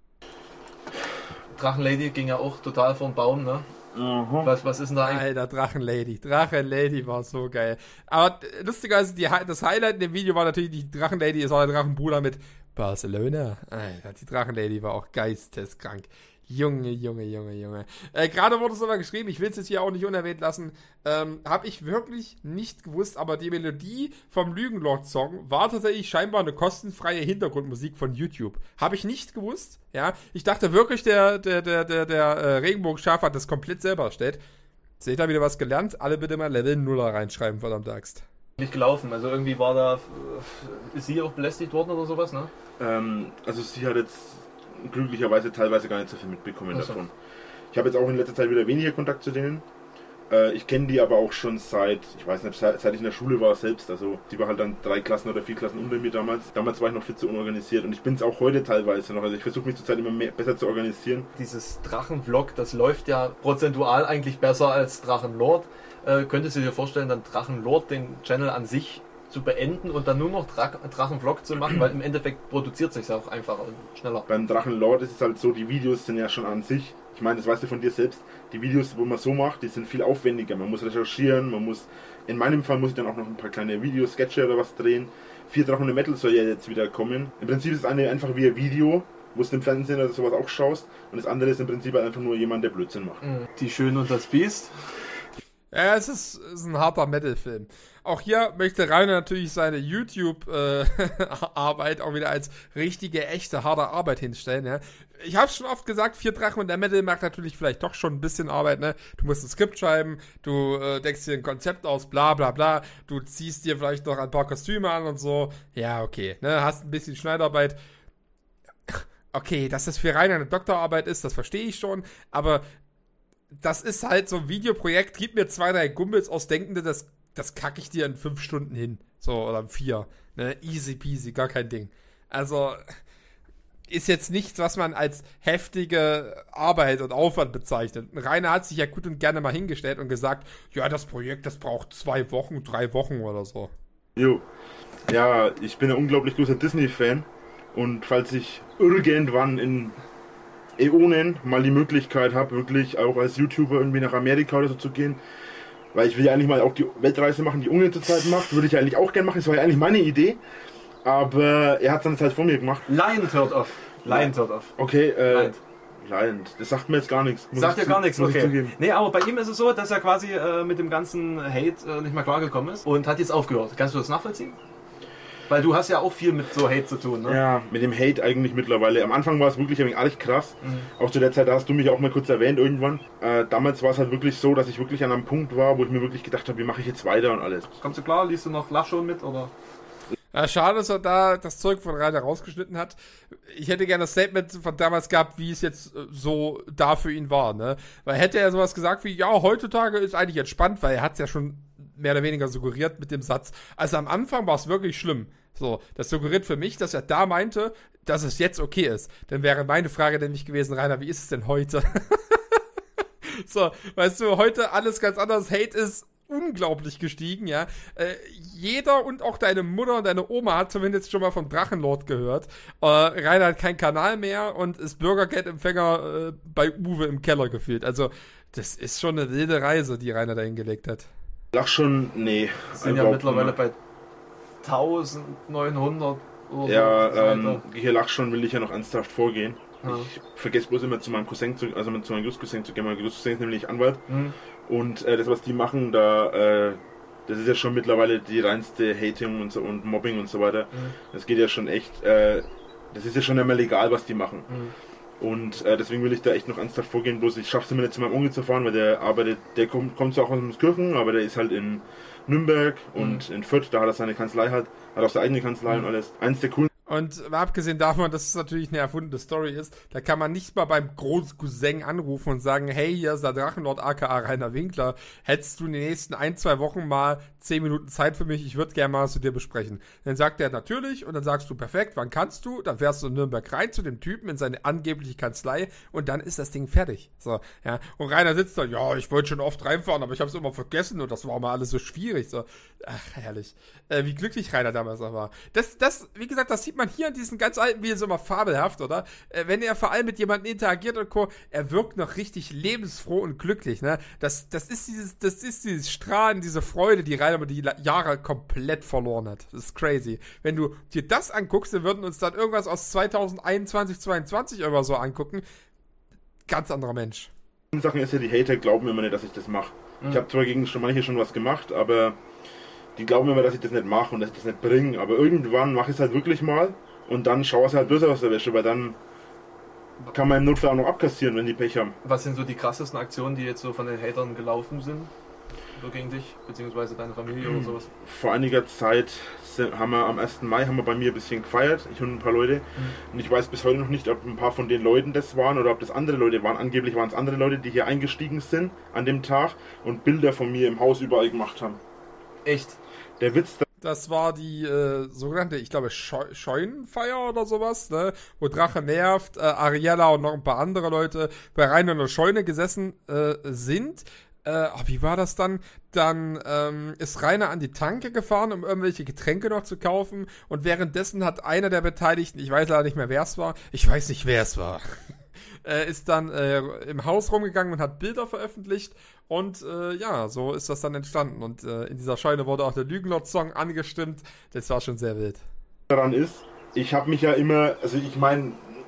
Drachenlady ging ja auch total vom Baum, ne? Mhm. Was, was ist denn da eigentlich? Alter, Drachenlady. Drachenlady war so geil. Aber lustigerweise, die, das Highlight in dem Video war natürlich, die Drachenlady ist auch der Drachenbruder mit Barcelona. Alter, die Drachenlady war auch geisteskrank. Junge, Junge, Junge, Junge. Äh, gerade wurde es nochmal geschrieben, ich will es jetzt hier auch nicht unerwähnt lassen, ähm, habe ich wirklich nicht gewusst, aber die Melodie vom Lügenlord-Song war tatsächlich scheinbar eine kostenfreie Hintergrundmusik von YouTube. Habe ich nicht gewusst, ja. Ich dachte wirklich, der, der, der, der, der äh, Regenbogenschaf hat das komplett selber erstellt. Seht ihr wieder was gelernt? Alle bitte mal Level nuller reinschreiben, verdammt Axt. Nicht gelaufen, also irgendwie war da, ist sie auch belästigt worden oder sowas, ne? Ähm, also sie hat jetzt glücklicherweise teilweise gar nicht so viel mitbekommen also. davon. Ich habe jetzt auch in letzter Zeit wieder weniger Kontakt zu denen. Äh, ich kenne die aber auch schon seit, ich weiß nicht, seit, seit ich in der Schule war selbst. Also die war halt dann drei Klassen oder vier Klassen unter mir damals. Damals war ich noch viel zu unorganisiert und ich bin es auch heute teilweise noch. Also ich versuche mich zurzeit immer mehr, besser zu organisieren. Dieses Drachenvlog, das läuft ja prozentual eigentlich besser als Drachenlord. Äh, könntest du dir vorstellen, dann Drachenlord den Channel an sich zu beenden und dann nur noch Dra- Drachenvlog zu machen, weil im Endeffekt produziert sich auch einfacher und schneller. Beim Drachenlord ist es halt so, die Videos sind ja schon an sich, ich meine, das weißt du von dir selbst, die Videos, wo man so macht, die sind viel aufwendiger. Man muss recherchieren, man muss, in meinem Fall muss ich dann auch noch ein paar kleine Videos, Sketche oder was drehen. Vier Drachen und Metal soll ja jetzt wieder kommen. Im Prinzip ist es eine einfach wie ein Video, wo du im Fernsehen oder sowas auch schaust. Und das andere ist im Prinzip einfach nur jemand, der Blödsinn macht. Die Schöne und das Biest. Ja, es ist, es ist ein harter Metal-Film. Auch hier möchte Rainer natürlich seine YouTube-Arbeit äh, auch wieder als richtige, echte, harte Arbeit hinstellen. Ja. Ich habe schon oft gesagt, Vier Drachen und der Metal macht natürlich vielleicht doch schon ein bisschen Arbeit. Ne? Du musst ein Skript schreiben, du äh, denkst dir ein Konzept aus, bla bla bla. Du ziehst dir vielleicht noch ein paar Kostüme an und so. Ja, okay. Ne? Hast ein bisschen Schneidarbeit. Okay, dass das für Rainer eine Doktorarbeit ist, das verstehe ich schon. Aber das ist halt so ein Videoprojekt, gib mir zwei, drei Gumbels aus Denkende, das, das kacke ich dir in fünf Stunden hin. So, oder in vier. Ne? Easy peasy, gar kein Ding. Also, ist jetzt nichts, was man als heftige Arbeit und Aufwand bezeichnet. Rainer hat sich ja gut und gerne mal hingestellt und gesagt, ja, das Projekt, das braucht zwei Wochen, drei Wochen oder so. Jo. Ja, ich bin ein unglaublich großer Disney-Fan. Und falls ich irgendwann in Äonen mal die Möglichkeit habe, wirklich auch als YouTuber irgendwie nach Amerika oder so zu gehen, weil ich will ja eigentlich mal auch die Weltreise machen, die Unge zurzeit macht, würde ich ja eigentlich auch gerne machen, das war ja eigentlich meine Idee, aber er hat dann halt vor mir gemacht. Lion Turd Off. Lion Turd Off. Okay, äh, Lion. Lion, das sagt mir jetzt gar nichts. Sagt ja gar nichts, okay. Nee, aber bei ihm ist es so, dass er quasi äh, mit dem ganzen Hate äh, nicht mehr klargekommen ist und hat jetzt aufgehört. Kannst du das nachvollziehen? Weil du hast ja auch viel mit so Hate zu tun, ne? Ja, mit dem Hate eigentlich mittlerweile. Am Anfang war es wirklich ein wenig arg krass. Mhm. Auch zu der Zeit, da hast du mich auch mal kurz erwähnt irgendwann. Äh, damals war es halt wirklich so, dass ich wirklich an einem Punkt war, wo ich mir wirklich gedacht habe, wie mache ich jetzt weiter und alles. Kommst du klar? Liest du noch Lachshow mit, oder? Ja, schade, dass er da das Zeug von Rainer rausgeschnitten hat. Ich hätte gerne das Statement von damals gehabt, wie es jetzt so da für ihn war, ne? Weil hätte er sowas gesagt wie, ja, heutzutage ist eigentlich entspannt, weil er hat es ja schon mehr oder weniger suggeriert mit dem Satz. Also am Anfang war es wirklich schlimm. So, das suggeriert für mich, dass er da meinte, dass es jetzt okay ist. Dann wäre meine Frage nämlich gewesen, Rainer, wie ist es denn heute? So, weißt du, heute alles ganz anders. Hate ist unglaublich gestiegen, ja. Äh, jeder und auch deine Mutter und deine Oma hat zumindest schon mal vom Drachenlord gehört. Äh, Rainer hat keinen Kanal mehr und ist Bürgergeld-Empfänger äh, bei Uwe im Keller gefühlt. Also, das ist schon eine wilde Reise, die Rainer da hingelegt hat. Lach schon, nee. Sind ja mittlerweile bei neunzehnhundert oder ja, so. Ähm, hier Lach schon will ich ja noch ernsthaft vorgehen. Ja. Ich vergesse bloß immer zu meinem Cousin zu, also zu meinem Großcousin zu gehen. Mein Großcousin ist nämlich Anwalt. Mhm. Und äh, das, was die machen, da, äh, das ist ja schon mittlerweile die reinste Hating und, so, und Mobbing und so weiter. Mhm. Das geht ja schon echt, äh, das ist ja schon einmal legal, was die machen. Mhm. Und äh, deswegen will ich da echt noch ernsthaft vorgehen. Bloß ich schaffe es immer nicht zu meinem Onkel zu fahren, weil der arbeitet, der kommt, kommt zwar auch aus Kirchen, aber der ist halt in Nürnberg und mhm. in Fürth, da hat er seine Kanzlei halt, hat auch seine eigene Kanzlei mhm. und alles. Eins der coolen. Und mal abgesehen davon, dass es natürlich eine erfundene Story ist, da kann man nicht mal beim Großcousin anrufen und sagen, hey, hier ist der Drachenlord aka Rainer Winkler, hättest du in den nächsten ein, zwei Wochen mal zehn Minuten Zeit für mich, ich würde gerne mal was zu dir besprechen. Dann sagt er natürlich und dann sagst du, perfekt, wann kannst du? Dann fährst du in Nürnberg rein zu dem Typen in seine angebliche Kanzlei und dann ist das Ding fertig. So, ja. Und Rainer sitzt da, ja, ich wollte schon oft reinfahren, aber ich habe es immer vergessen und das war mal alles so schwierig. So, ach, herrlich. Äh, wie glücklich Rainer damals auch war. Das, das, wie gesagt, das sieht man hier in diesen ganz alten Videos immer fabelhaft, oder? Äh, wenn er vor allem mit jemandem interagiert und Co., er wirkt noch richtig lebensfroh und glücklich, ne? Das, das ist dieses, das ist dieses Strahlen, diese Freude, die Rainer über die Jahre komplett verloren hat. Das ist crazy. Wenn du dir das anguckst, wir würden uns dann irgendwas aus zweitausendeinundzwanzig, zweiundzwanzig oder so angucken. Ganz anderer Mensch. Die Sache ist ja, die Hater glauben immer nicht, dass ich das mache. Mhm. Ich habe zwar gegen schon manche schon was gemacht, aber die glauben immer, dass ich das nicht mache und dass ich das nicht bringe. Aber irgendwann mache ich es halt wirklich mal und dann schaue ich halt böse aus der Wäsche, weil dann kann man im Notfall auch noch abkassieren, wenn die Pech haben. Was sind so die krassesten Aktionen, die jetzt so von den Hatern gelaufen sind? So gegen dich, beziehungsweise deine Familie oder sowas? Vor einiger Zeit haben wir am ersten Mai haben wir bei mir ein bisschen gefeiert, ich und ein paar Leute. Mhm. Und ich weiß bis heute noch nicht, ob ein paar von den Leuten das waren oder ob das andere Leute waren. Angeblich waren es andere Leute, die hier eingestiegen sind an dem Tag und Bilder von mir im Haus überall gemacht haben. Echt? Der Witz... Das war die äh, sogenannte, ich glaube, Scheu- Scheunenfeier oder sowas, ne? Wo Drache nervt, äh, Ariella und noch ein paar andere Leute bei Rainer in der Scheune gesessen äh, sind. Äh, oh, wie war das dann? Dann ähm, ist Rainer an die Tanke gefahren, um irgendwelche Getränke noch zu kaufen. Und währenddessen hat einer der Beteiligten, ich weiß leider nicht mehr, wer es war, ich weiß nicht, wer es war, äh, ist dann äh, im Haus rumgegangen und hat Bilder veröffentlicht. Und äh, ja, so ist das dann entstanden. Und äh, in dieser Scheune wurde auch der Lügenlord-Song angestimmt. Das war schon sehr wild. Daran ist, ich habe mich ja immer, also ich meine,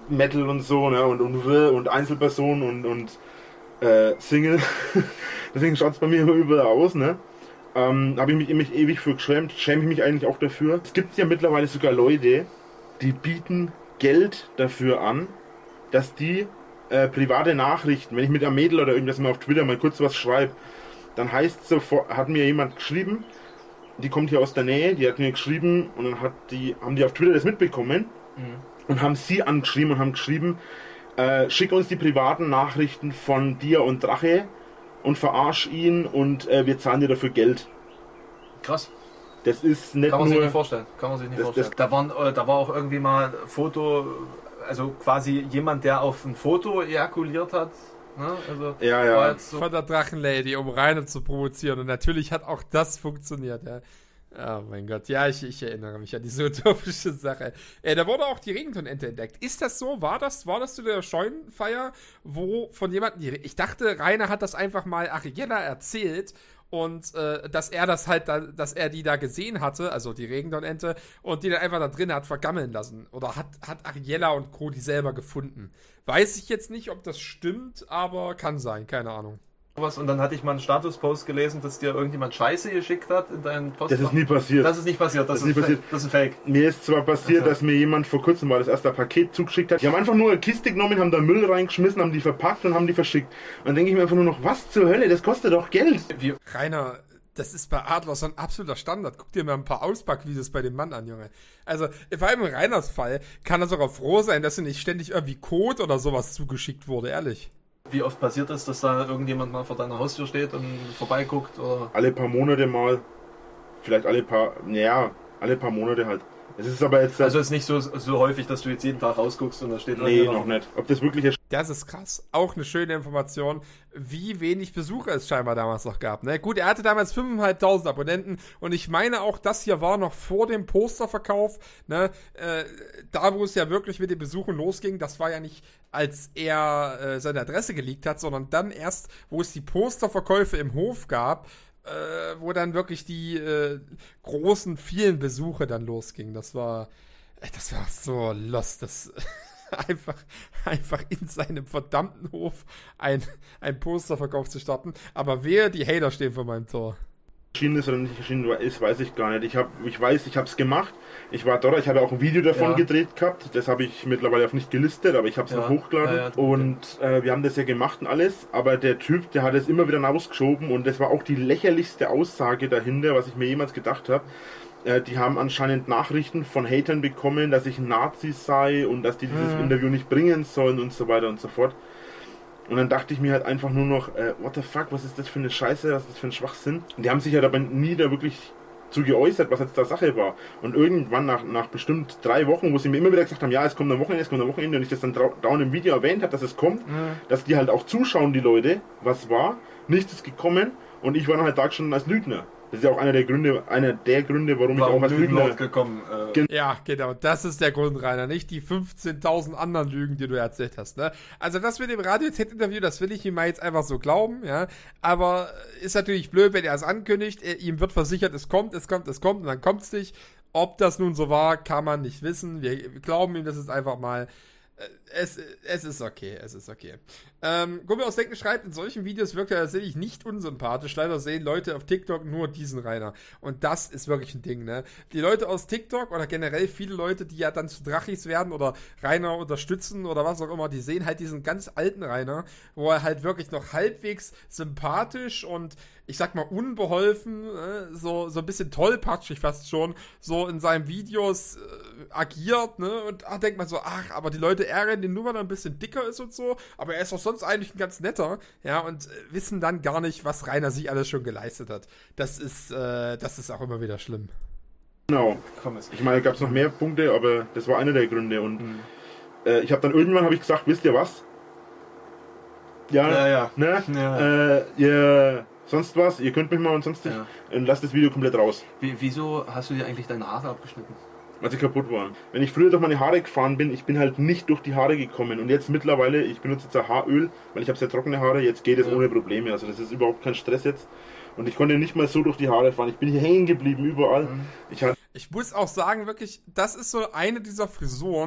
Metal und so, ne, und, und, und Einzelperson und, und äh, Single. Deswegen schaut es bei mir immer überall aus, ne. Ähm, habe ich mich, mich ewig für geschämt, schäme ich mich eigentlich auch dafür. Es gibt ja mittlerweile sogar Leute, die bieten Geld dafür an, dass die äh, private Nachrichten, wenn ich mit einem Mädel oder irgendwas mal auf Twitter mal kurz was schreibe, dann heißt sofort, hat mir jemand geschrieben, die kommt hier aus der Nähe, die hat mir geschrieben und dann hat die, haben die auf Twitter das mitbekommen mhm. und haben sie angeschrieben und haben geschrieben, äh, schick uns die privaten Nachrichten von dir und Drache und verarsch ihn und äh, wir zahlen dir dafür Geld. Krass. Das ist nicht Kann man nur, sich nicht vorstellen. Kann man sich nicht das, vorstellen. Das, da, waren, äh, da war auch irgendwie mal ein Foto, also quasi jemand, der auf ein Foto ejakuliert hat. Ne? Also ja, ja. So von der Drachenlady, um Rainer zu provozieren. Und natürlich hat auch das funktioniert. Ja. Oh mein Gott, ja, ich, ich erinnere mich an diese utopische Sache. Äh, da wurde auch die Regentonente entdeckt. Ist das so? War das, war das zu der Scheunenfeier, wo von jemandem die... Ich dachte, Rainer hat das einfach mal Ariella erzählt und äh, dass er das halt, da, dass er die da gesehen hatte, also die Regentonente, und die dann einfach da drin hat vergammeln lassen. Oder hat, hat Ariella und Co. die selber gefunden. Weiß ich jetzt nicht, ob das stimmt, aber kann sein, keine Ahnung. Und dann hatte ich mal einen Statuspost gelesen, dass dir irgendjemand Scheiße geschickt hat in deinen Post. Das ist nie passiert. Das ist nicht passiert, das, das, ist, ist, nie passiert. das ist Fake. Mir ist zwar passiert, also. dass mir jemand vor kurzem mal das erste Paket zugeschickt hat. Die haben einfach nur eine Kiste genommen, haben da Müll reingeschmissen, haben die verpackt und haben die verschickt. Und dann denke ich mir einfach nur noch, was zur Hölle, das kostet doch Geld. Wie, Rainer, das ist bei Adler so ein absoluter Standard. Guck dir mal ein paar Auspackvideos bei dem Mann an, Junge. Also, vor allem in Rainers Fall kann er sogar froh sein, dass ihm nicht ständig irgendwie Code oder sowas zugeschickt wurde, ehrlich. Wie oft passiert es, dass da irgendjemand mal vor deiner Haustür steht und vorbeiguckt? Oder? Alle paar Monate mal. Vielleicht alle paar, naja, alle paar Monate halt. Es ist aber jetzt... Also es ist nicht so, so häufig, dass du jetzt jeden Tag rausguckst und da steht... Nee, noch nicht. Ob das wirklich... Das ist krass. Auch eine schöne Information, wie wenig Besucher es scheinbar damals noch gab. Ne? Gut, er hatte damals fünftausendfünfhundert Abonnenten und ich meine auch, das hier war noch vor dem Posterverkauf. Ne? Äh, da, wo es ja wirklich mit den Besuchen losging, das war ja nicht, als er äh, seine Adresse geleakt hat, sondern dann erst, wo es die Posterverkäufe im Hof gab, Äh, wo dann wirklich die äh, großen, vielen Besuche dann losgingen. Das war, äh, das war so lost, das einfach, einfach in seinem verdammten Hof ein, ein Posterverkauf zu starten. Aber wer die Hater stehen vor meinem Tor. Erschienen ist oder nicht erschienen ist, weiß ich gar nicht. Ich, hab, ich weiß, ich habe es gemacht. Ich war dort, ich habe auch ein Video davon ja. gedreht gehabt. Das habe ich mittlerweile auf nicht gelistet, aber ich habe es ja. noch hochgeladen. Ja, ja, und äh, wir haben das ja gemacht und alles. Aber der Typ, der hat es immer wieder rausgeschoben und das war auch die lächerlichste Aussage dahinter, was ich mir jemals gedacht habe. Äh, die haben anscheinend Nachrichten von Hatern bekommen, dass ich ein Nazi sei und dass die dieses ja. Interview nicht bringen sollen und so weiter und so fort. Und dann dachte ich mir halt einfach nur noch, äh, what the fuck, was ist das für eine Scheiße, was ist das für ein Schwachsinn? Und die haben sich halt aber nie da wirklich zu geäußert, was jetzt da Sache war. Und irgendwann nach, nach bestimmt drei Wochen, wo sie mir immer wieder gesagt haben, ja, es kommt am Wochenende, es kommt am Wochenende, und ich das dann dauernd im Video erwähnt habe, dass es kommt, mhm. dass die halt auch zuschauen, die Leute, was war, nichts ist gekommen und ich war dann halt da schon als Lügner. Das ist ja auch einer der Gründe, einer der Gründe, warum, warum ich auch als Lügner gekommen. Äh, ja, genau, das ist der Grund, Rainer, nicht die fünfzehntausend anderen Lügen, die du erzählt hast, ne? Also das mit dem Radio-Z-Interview, das will ich ihm mal jetzt einfach so glauben, ja, aber ist natürlich blöd, wenn er es ankündigt, er, ihm wird versichert, es kommt, es kommt, es kommt und dann kommt es nicht. Ob das nun so war, kann man nicht wissen, wir glauben ihm, das ist einfach mal... Es, es ist okay, es ist okay. Ähm, Gummel aus Denken schreibt, in solchen Videos wirkt er tatsächlich nicht unsympathisch. Leider sehen Leute auf TikTok nur diesen Rainer. Und das ist wirklich ein Ding, ne? Die Leute aus TikTok oder generell viele Leute, die ja dann zu Drachis werden oder Rainer unterstützen oder was auch immer, die sehen halt diesen ganz alten Rainer, wo er halt wirklich noch halbwegs sympathisch und ich sag mal unbeholfen, äh, so, so ein bisschen tollpatschig fast schon, so in seinen Videos äh, agiert, ne? Und ach, denkt man so, ach, aber die Leute ärgern den nur, weil er ein bisschen dicker ist und so, aber er ist doch sonst eigentlich ein ganz netter, ja, und äh, wissen dann gar nicht, was Rainer sich alles schon geleistet hat. Das ist, äh, das ist auch immer wieder schlimm. Genau. Ich meine, gab es noch mehr Punkte, aber das war einer der Gründe und mhm. äh, ich habe dann irgendwann habe ich gesagt, wisst ihr was? Ja, ja, ja. Ne? Ja. Äh, ihr, sonst was, ihr könnt mich mal und sonst nicht, ja. und lasst das Video komplett raus. Wie, wieso hast du dir eigentlich deine Haare abgeschnitten? Als sie kaputt waren. Wenn ich früher durch meine Haare gefahren bin, ich bin halt nicht durch die Haare gekommen. Und jetzt mittlerweile, ich benutze jetzt ein Haaröl, weil ich habe sehr trockene Haare, jetzt geht es ja. ohne Probleme. Also das ist überhaupt kein Stress jetzt. Und ich konnte nicht mal so durch die Haare fahren. Ich bin hier hängen geblieben, überall. Mhm. Ich, ich muss auch sagen, wirklich, das ist so eine dieser Frisuren,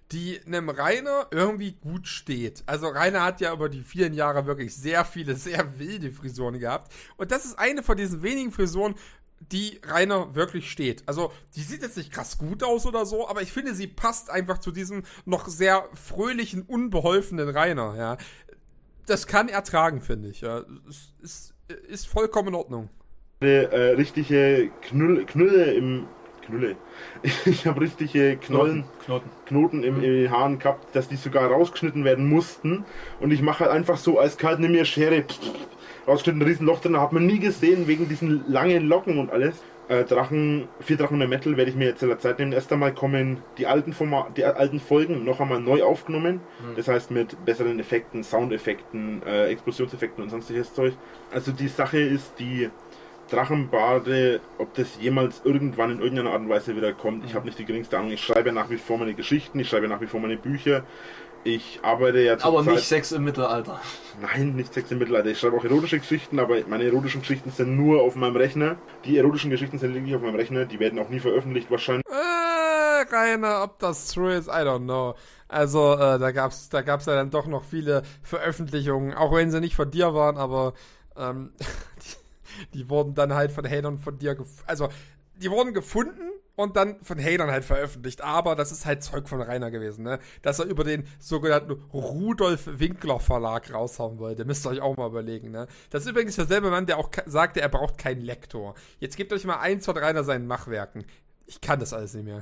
die einem Rainer irgendwie gut steht. Also Rainer hat ja über die vielen Jahre wirklich sehr viele, sehr wilde Frisuren gehabt. Und das ist eine von diesen wenigen Frisuren, die Rainer wirklich steht. Also, die sieht jetzt nicht krass gut aus oder so, aber ich finde, sie passt einfach zu diesem noch sehr fröhlichen, unbeholfenen Rainer, ja. Das kann er tragen, finde ich, ja. Es ist, ist vollkommen in Ordnung. Äh, richtige Knülle, Knülle im... Knülle. Ich habe richtige Knollen, Knoten, Knoten im, im Haaren gehabt, dass die sogar rausgeschnitten werden mussten. Und ich mache halt einfach so eiskalt, nimm mir Schere, rausgeschnitten, ein Riesenloch drin, hat man nie gesehen, wegen diesen langen Locken und alles. Äh, Drachen, vier Drachen mehr Metal werde ich mir jetzt in der Zeit nehmen. Erst einmal kommen die alten, Forma die alten Folgen noch einmal neu aufgenommen. Mhm. Das heißt mit besseren Effekten, Soundeffekten, äh, Explosionseffekten und sonstiges Zeug. Also die Sache ist, die Drachenbade, ob das jemals irgendwann in irgendeiner Art und Weise wieder kommt, ich habe nicht die geringste Ahnung. Ich schreibe nach wie vor meine Geschichten, ich schreibe nach wie vor meine Bücher. Ich arbeite ja aber Zeit, nicht Sex im Mittelalter. Nein, nicht Sex im Mittelalter. Ich schreibe auch erotische Geschichten, aber meine erotischen Geschichten sind nur auf meinem Rechner. Die erotischen Geschichten sind wirklich auf meinem Rechner. Die werden auch nie veröffentlicht wahrscheinlich. Äh, Rainer, ob das true ist, I don't know. Also, äh, da gab's, da gab's ja dann doch noch viele Veröffentlichungen, auch wenn sie nicht von dir waren, aber ähm, die, die wurden dann halt von Hatern von dir, gef- also, die wurden gefunden und dann von Hatern halt veröffentlicht. Aber das ist halt Zeug von Rainer gewesen, ne? Dass er über den sogenannten Rudolf Winkler Verlag raushauen wollte. Müsst ihr euch auch mal überlegen, ne? Das ist übrigens derselbe Mann, der auch ka- sagte, er braucht keinen Lektor. Jetzt gebt euch mal eins von Rainer seinen Machwerken. Ich kann das alles nicht mehr.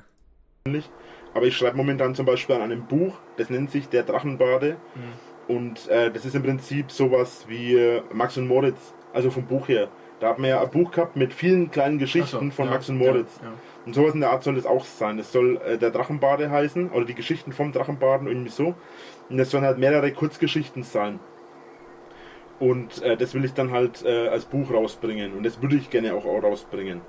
Aber ich schreibe momentan zum Beispiel an einem Buch, das nennt sich Der Drachenbade. Mhm. Und äh, das ist im Prinzip sowas wie äh, Max und Moritz, also vom Buch her. Da hat man ja ein Buch gehabt mit vielen kleinen Geschichten so, von ja, Max und Moritz. Ja, ja. Und sowas in der Art soll es auch sein. Es soll äh, der Drachenbade heißen, oder die Geschichten vom Drachenbaden, irgendwie so. Und es sollen halt mehrere Kurzgeschichten sein. Und äh, das will ich dann halt äh, als Buch rausbringen. Und das würde ich gerne auch, auch rausbringen.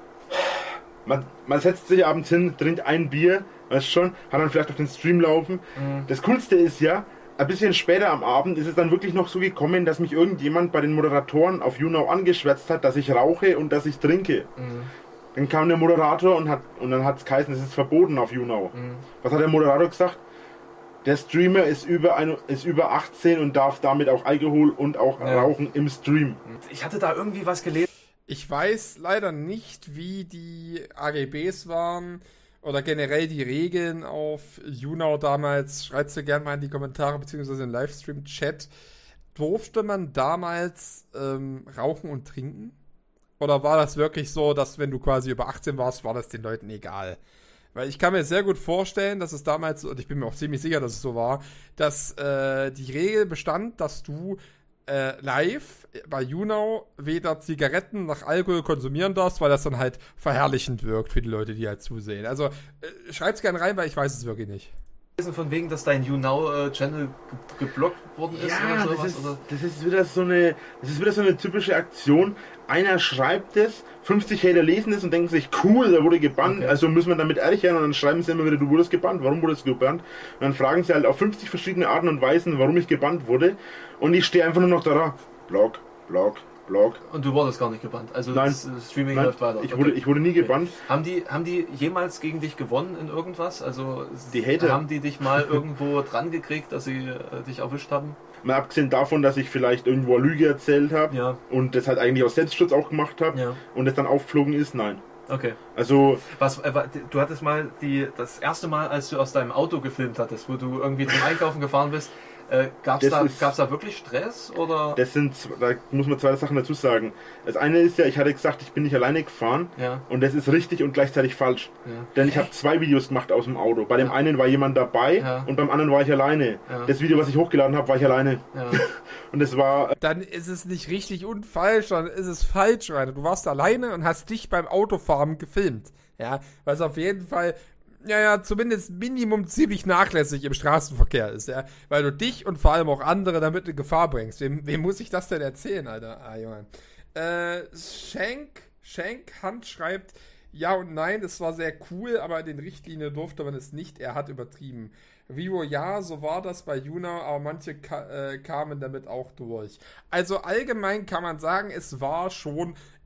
Man, man setzt sich abends hin, trinkt ein Bier, weißt schon, hat dann vielleicht auf den Stream laufen. Mhm. Das Coolste ist ja, ein bisschen später am Abend ist es dann wirklich noch so gekommen, dass mich irgendjemand bei den Moderatoren auf YouNow angeschwärzt hat, dass ich rauche und dass ich trinke. Mhm. Dann kam der Moderator und hat und dann hat es geheißen, es ist verboten auf YouNow. Mhm. Was hat der Moderator gesagt? Der Streamer ist über, ein, ist über achtzehn und darf damit auch Alkohol und auch ja. Rauchen im Stream. Ich hatte da irgendwie was gelesen. Ich weiß leider nicht, wie die A G Bs waren oder generell die Regeln auf YouNow damals. Schreibt sie gerne mal in die Kommentare bzw. im Livestream-Chat. Durfte man damals ähm, rauchen und trinken? Oder war das wirklich so, dass wenn du quasi über achtzehn warst, war das den Leuten egal? Weil ich kann mir sehr gut vorstellen, dass es damals, und ich bin mir auch ziemlich sicher, dass es so war, dass äh, die Regel bestand, dass du äh, live bei YouNow weder Zigaretten noch Alkohol konsumieren darfst, weil das dann halt verherrlichend wirkt für die Leute, die halt zusehen. Also äh, schreib's gerne rein, weil ich weiß es wirklich nicht. Von wegen, dass dein YouNow-Channel ge- geblockt worden ist ja, oder sowas? Das ist, oder? das ist wieder so eine, das ist wieder so eine typische Aktion. Einer schreibt es, fünfzig Hater lesen es und denken sich, cool, der wurde gebannt, okay. Also müssen wir damit ehrlich werden und dann schreiben sie immer wieder, du wurdest gebannt, warum wurdest du gebannt? Und dann fragen sie halt auf fünfzig verschiedene Arten und Weisen, warum ich gebannt wurde. Und ich stehe einfach nur noch da, Blog, Blog, Blog. Und du wurdest gar nicht gebannt? Also nein, das Streaming nein, läuft weiter? Ich, okay. wurde, ich wurde nie gebannt. Okay. Haben die, haben die jemals gegen dich gewonnen in irgendwas? Also die Hater. Haben die dich mal irgendwo dran gekriegt, dass sie äh, dich erwischt haben? Mal abgesehen davon, dass ich vielleicht irgendwo eine Lüge erzählt habe ja. und das halt eigentlich aus Selbstschutz auch gemacht habe ja. und das dann aufgeflogen ist, nein. Okay. Also was, äh, du hattest mal die, das erste Mal, als du aus deinem Auto gefilmt hattest, wo du irgendwie zum Einkaufen gefahren bist, Äh, gab's da, ist, gab's da wirklich Stress? Oder? Das sind, da muss man zwei Sachen dazu sagen. Das eine ist ja, ich hatte gesagt, ich bin nicht alleine gefahren. Ja. Und das ist richtig und gleichzeitig falsch. Ja. Denn ich habe zwei Videos gemacht aus dem Auto. Bei dem ja. einen war jemand dabei ja. und beim anderen war ich alleine. Ja. Das Video, was ich hochgeladen habe, war ich alleine. Ja. Und es war... Dann ist es nicht richtig und falsch, dann ist es falsch, Rainer. Du warst alleine und hast dich beim Autofahren gefilmt. Ja, was auf jeden Fall... ja, ja, zumindest Minimum ziemlich nachlässig im Straßenverkehr ist, ja, weil du dich und vor allem auch andere damit in Gefahr bringst. Wem, wem muss ich das denn erzählen, Alter? Ah, Junge. Äh, Schenk, Schenk Hand schreibt, ja und nein, das war sehr cool, aber in den Richtlinien durfte man es nicht, er hat übertrieben. Vivo, ja, so war das bei YouNow, aber manche ka- äh, kamen damit auch durch. Also allgemein kann man sagen, es war schon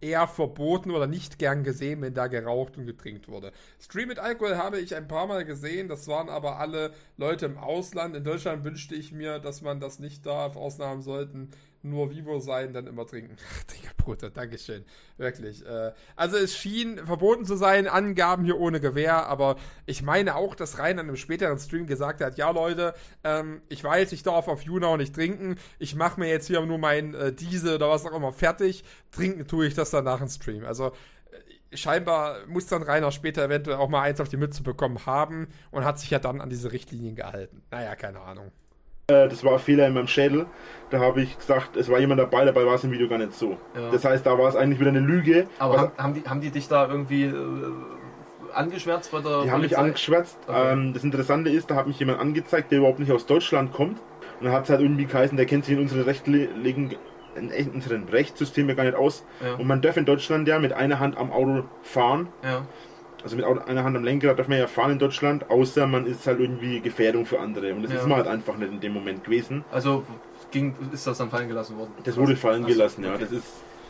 eher verboten oder nicht gern gesehen, wenn da geraucht und getrinkt wurde. Stream mit Alkohol habe ich ein paar Mal gesehen, das waren aber alle Leute im Ausland. In Deutschland wünschte ich mir, dass man das nicht darf. Ausnahmen sollten nur Vivo sein, dann immer trinken. Digga, Bruder, Dankeschön. Wirklich. Äh, also es schien verboten zu sein, Angaben hier ohne Gewähr, aber ich meine auch, dass Rainer in einem späteren Stream gesagt hat, ja Leute, ähm, ich weiß, ich darf auf YouNow nicht trinken, ich mache mir jetzt hier nur mein äh, Diese oder was auch immer fertig, trinken tue ich das dann nach dem Stream. Also äh, scheinbar muss dann Rainer später eventuell auch mal eins auf die Mütze bekommen haben und hat sich ja dann an diese Richtlinien gehalten. Naja, keine Ahnung. Das war ein Fehler in meinem Schädel. Da habe ich gesagt, es war jemand dabei, dabei war es im Video gar nicht so. Ja. Das heißt, da war es eigentlich wieder eine Lüge. Aber haben, haben, die, haben die dich da irgendwie äh, angeschwärzt bei der Die Polizei? haben mich angeschwärzt. Okay. Ähm, das Interessante ist, da hat mich jemand angezeigt, der überhaupt nicht aus Deutschland kommt. Und dann hat es halt irgendwie geheißen, der kennt sich in unseren rechtlichen, in unseren Rechtssystemen gar nicht aus. Ja. Und man darf in Deutschland ja mit einer Hand am Auto fahren. Ja. Also mit einer Hand am Lenkrad darf man ja fahren in Deutschland, außer man ist halt irgendwie Gefährdung für andere. Und das Ja. ist man halt einfach nicht in dem Moment gewesen. Also ging, ist das dann fallen gelassen worden? Das wurde fallen Achso, gelassen, ja. okay. Das ist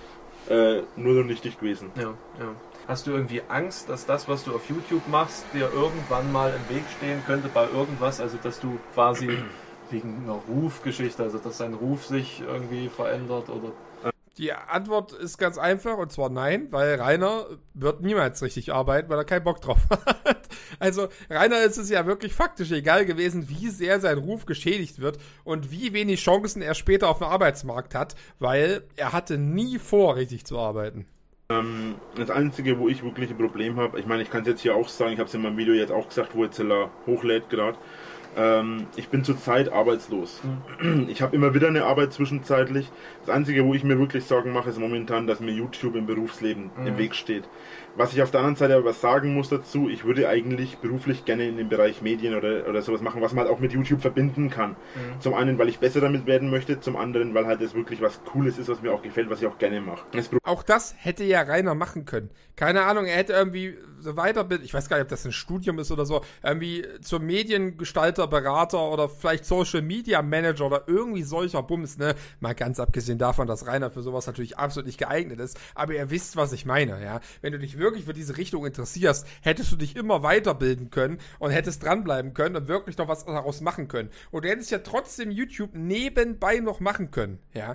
äh, nur so richtig gewesen. Ja, ja. Hast du irgendwie Angst, dass das, was du auf YouTube machst, dir irgendwann mal im Weg stehen könnte bei irgendwas? Also dass du quasi wegen einer Rufgeschichte, also dass dein Ruf sich irgendwie verändert oder... Die Antwort ist ganz einfach, und zwar nein, weil Rainer wird niemals richtig arbeiten, weil er keinen Bock drauf hat. Also Rainer ist es ja wirklich faktisch egal gewesen, wie sehr sein Ruf geschädigt wird und wie wenig Chancen er später auf dem Arbeitsmarkt hat, weil er hatte nie vor, richtig zu arbeiten. Ähm, das Einzige, wo ich wirklich ein Problem habe, ich meine, ich kann es jetzt hier auch sagen, ich habe es in meinem Video jetzt auch gesagt, wo jetzt Zeller hochlädt gerade. Ähm, ich bin zurzeit arbeitslos. Mhm. Ich habe immer wieder eine Arbeit zwischenzeitlich. Das Einzige, wo ich mir wirklich Sorgen mache, ist momentan, dass mir YouTube im Berufsleben mhm. im Weg steht. Was ich auf der anderen Seite aber sagen muss dazu, ich würde eigentlich beruflich gerne in dem Bereich Medien oder, oder sowas machen, was man halt auch mit YouTube verbinden kann. Mhm. Zum einen, weil ich besser damit werden möchte, zum anderen, weil halt das wirklich was Cooles ist, was mir auch gefällt, was ich auch gerne mache. Das auch das hätte ja Rainer machen können. Keine Ahnung, er hätte irgendwie so weiterbilden, ich weiß gar nicht, ob das ein Studium ist oder so, irgendwie zum Mediengestalter, Berater oder vielleicht Social Media Manager oder irgendwie solcher Bums, ne? Mal ganz abgesehen davon, dass Rainer für sowas natürlich absolut nicht geeignet ist, aber ihr wisst, was ich meine, ja? Wenn du dich wirklich für diese Richtung interessierst, hättest du dich immer weiterbilden können und hättest dranbleiben können und wirklich noch was daraus machen können. Und du hättest ja trotzdem YouTube nebenbei noch machen können, ja?